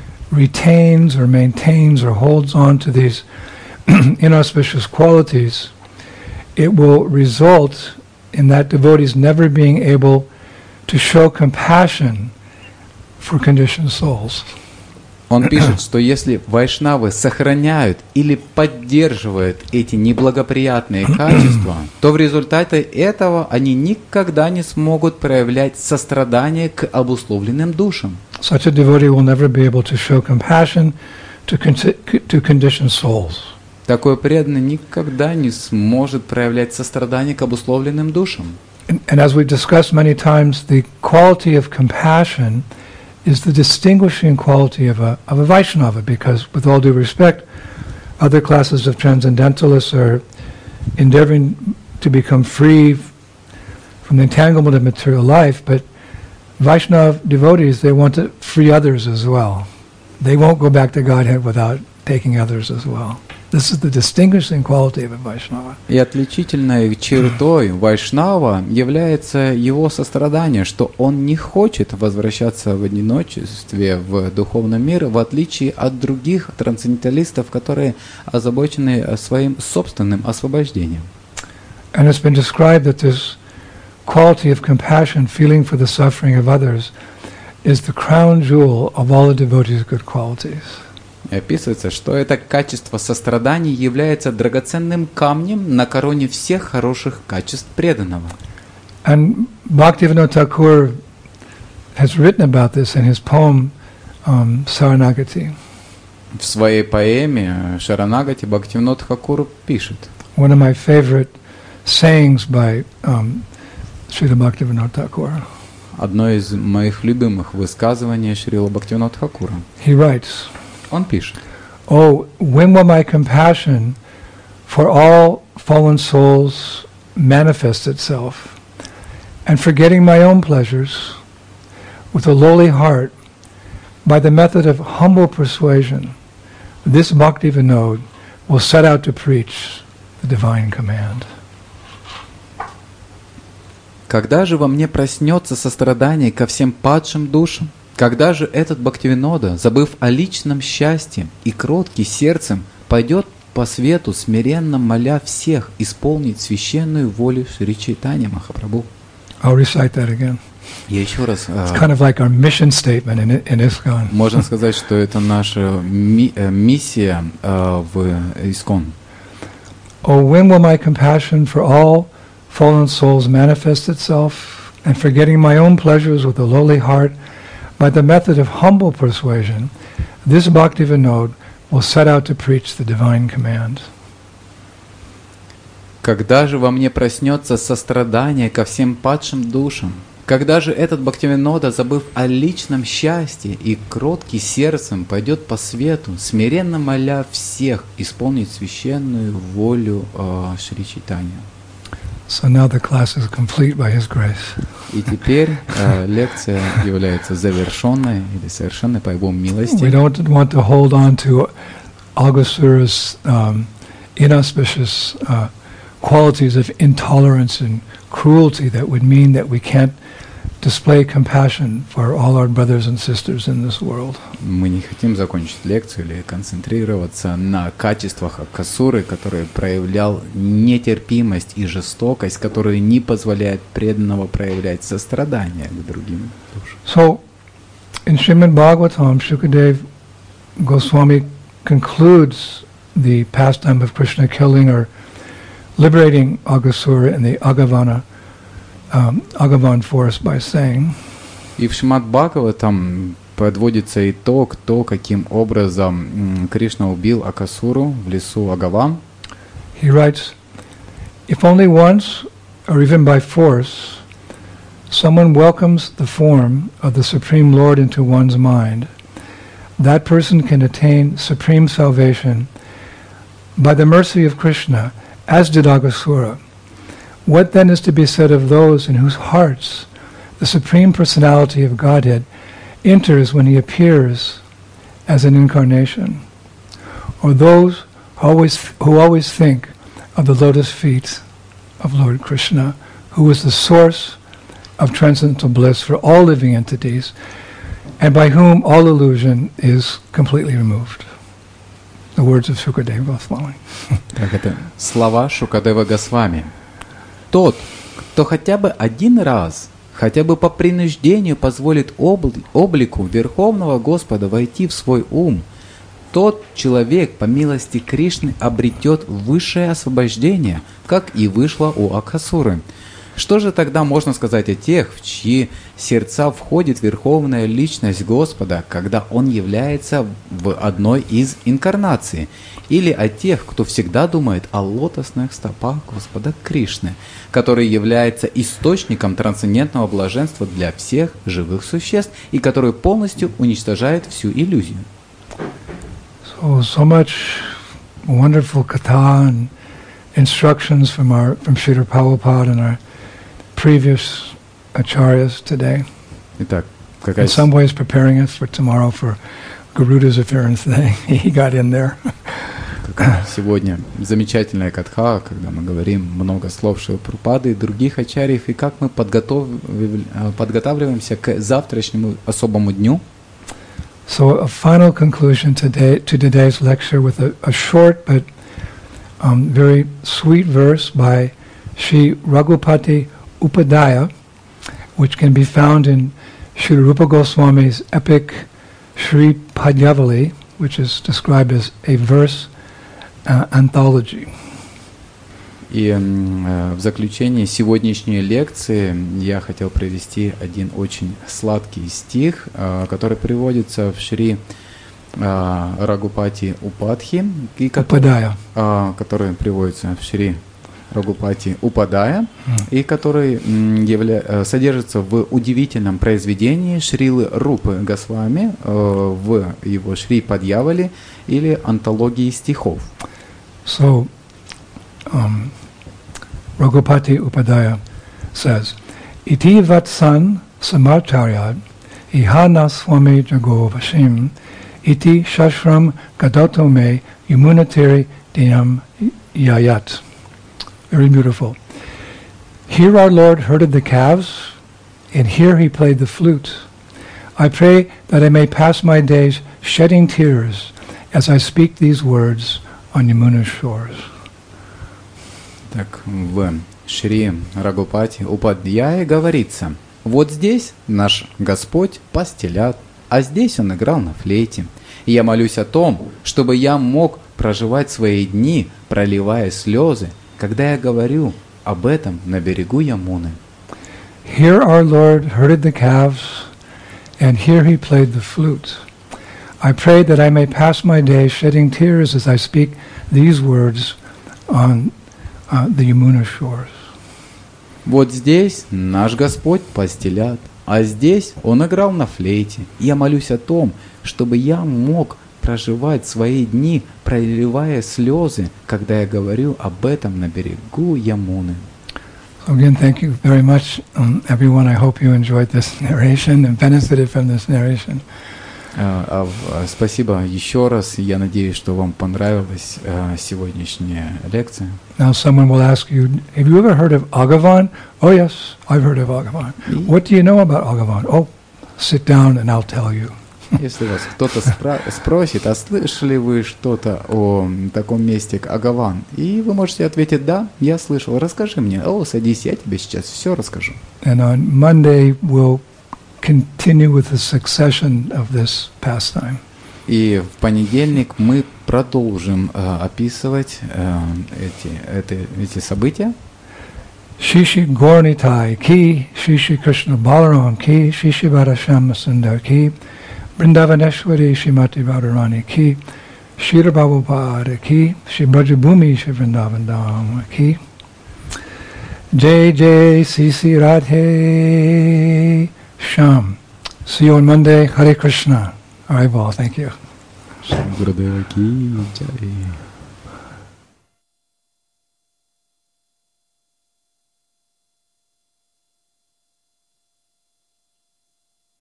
retains or maintains or holds on to these inauspicious qualities, it will result in that devotees never being able to show compassion for conditioned souls. Он пишет, что если вайшнавы сохраняют или поддерживают эти неблагоприятные качества, то в результате этого они никогда не смогут проявлять сострадание к обусловленным душам. Such a devotee will never be able to show compassion to conditioned souls. Такой преданный никогда не сможет проявлять сострадание к обусловленным душам. And as we've discussed many times, the quality of compassion is the distinguishing quality of a Vaishnava, because with all due respect, other classes of transcendentalists are endeavoring to become free from the entanglement of material life, but Vaishnava devotees, they want to free others as well. They won't go back to Godhead without taking others as well. This is the distinguishing quality of a Vaishnava. И отличительной чертой Вайшнава является его сострадание, что он не хочет возвращаться в одиночестве в духовный мир, в отличие от других трансценденталистов, которые озабочены своим собственным освобождением. And it's been described that this quality of compassion, feeling for the suffering of others, is the crown jewel of all the devotees' good qualities. И описывается, что это качество сострадания является драгоценным камнем на короне всех хороших качеств преданного. And Bhaktivinoda Thakur has written about this in his poem Saranagati. В своей поэме Шаранагати Бхактивинод Тхакур пишет. One of my favorite sayings by Srila Bhaktivinoda Thakur. Одно из моих любимых высказываний Шрила Бхактивинода Тхакура. He writes, Он пишет. Oh, when will my compassion for all fallen souls manifest itself, and forgetting my own pleasures, with a lowly heart, by the method of humble persuasion, this Bhakti Vinod will set out to preach the divine command. Когда же во мне проснется сострадание ко всем падшим душам? Когда же этот Бхактивинода, забыв о личном счастье и кроткий сердцем, пойдет по свету, смиренно моля всех исполнить священную волю Шри Чайтанья Махапрабху? I'll recite that again. Я еще раз... It's kind of like our mission statement in ISKCON. Можно сказать, что это наша миссия в ИСКОН. Oh, when will my compassion for all fallen souls manifest itself, and forgetting my own pleasures with a lowly heart, by the method of humble persuasion, this Bhakti Vinod will set out to preach the divine command. Когда же во мне проснется сострадание ко всем падшим душам? Когда же этот Бхактивинода, забыв о личном счастье и кроткий сердцем, пойдет по свету, смиренно моля всех исполнить священную волю Шри Чайтанья. So now the class is complete by His grace. И теперь лекция является завершенной или совершенной по Его милости. We don't want to hold on to Aghasura's inauspicious qualities of intolerance and cruelty that would mean that we can't display compassion for all our brothers and sisters in this world. Мы не хотим закончить лекцию или концентрироваться на качествах Акасуры, который проявлял нетерпимость и жестокость, которые не позволяют преданного проявлять сострадание к другим душам. So, in Srimad Bhagavatam, Shukadev Goswami concludes the pastime of Krishna killing or liberating Aghasura in the Agavan forest by saying, И в Шримад Бхагаватам подводится итог, то, каким образом Кришна убил Акасуру в лесу Агаван. He writes, if only once, or even by force, someone welcomes the form of the Supreme Lord into one's mind, that person can attain supreme salvation by the mercy of Krishna, as did Aghasura. What then is to be said of those in whose hearts the Supreme Personality of Godhead enters when He appears as an incarnation, or those who always think of the lotus feet of Lord Krishna, who is the source of transcendental bliss for all living entities, and by whom all illusion is completely removed. The words of Shukadeva Goswami. Так это слова Шукадева Госвами. Тот, кто хотя бы один раз, хотя бы по принуждению позволит облику Верховного Господа войти в свой ум, тот человек, по милости Кришны, обретет высшее освобождение, как и вышло у Акасуры. Что же тогда можно сказать о тех, в чьи сердца входит Верховная Личность Господа, когда Он является в одной из инкарнаций? Или о тех, кто всегда думает о лотосных стопах Господа Кришны, который является источником трансцендентного блаженства для всех живых существ и который полностью уничтожает всю иллюзию? So much wonderful katha and instructions from Srila Prabhupada and our previous acharyas today. Итак, in some ways preparing us for tomorrow for Garuda's appearance day. He got in there. Сегодня замечательная катха, когда мы говорим много слов Шрилы Прабхупады и других ачарьев, и как мы подготавливаемся к завтрашнему особому дню. So a final conclusion to today's lecture with a short but very sweet verse by Sri Raghupati Upadhyaya, which can be found in Sri Rupa Goswami's epic Sri Padyavali, which is described as a verse anthology. И в заключение сегодняшней лекции я хотел привести один очень сладкий стих, который приводится в Шри Рагупати Упадхи, который приводится в Шри Рагупати Упадая, и который содержится в удивительном произведении Шрилы Рупы Госвами в его Шри Падьявали или антологии стихов. So, Raghupati Upadhyaya says, Iti vatsan samartaryad ihana swami jago vashim iti shashram gadatome yumunatiri diyam yayat. Very beautiful. Here our Lord herded the calves, and here He played the flute. I pray that I may pass my days shedding tears as I speak these words on Yamuna's shores. Так, в Шри Рагупати Упадьяе говорится: вот здесь наш Господь пас телят, а здесь Он играл на флейте. И я молюсь о том, чтобы я мог проживать свои дни, проливая слезы, когда я говорю об этом на берегу Ямуны. Here our Lord herded the calves, and here He played the flute. I pray that I may pass my days shedding tears as I speak these words on the Yamuna shores. Вот здесь наш Господь постелят, а здесь Он играл на флейте. Я молюсь о том, чтобы я мог проживать свои дни, проливая слезы, когда я говорю об этом на берегу Ямуны. So again, thank you very much, everyone. I hope you enjoyed this narration and benefited from this narration. Спасибо еще раз. Я надеюсь, что вам понравилась сегодняшняя лекция. Now someone will ask you, have you ever heard of Agavan? Oh yes, I've heard of Agavan. What do you know about Agavan? Oh, sit down and I'll tell you. Если вас кто-то спросит, а слышали вы что-то о таком месте, как Агаван? И вы можете ответить, да, я слышал, расскажи мне. О, садись, я тебе сейчас все расскажу. And on Monday we'll continue with the succession of this pastime. И в понедельник мы продолжим описывать эти события. Shishi Gaurnitai ki, Shishi Krishna Balaram ki, Shishi Radhashama Sundar ki, Vrindavaneshwari Shrimati Radharani ki, Shri Prabhupada ki, Shri Brajabhumi Shri Vrindavan Dham ki, Jai Jai Sisi Radhe Sham. See you on Monday. Hare Krishna. All right, Paul. Thank you. Gurudeva ki jai.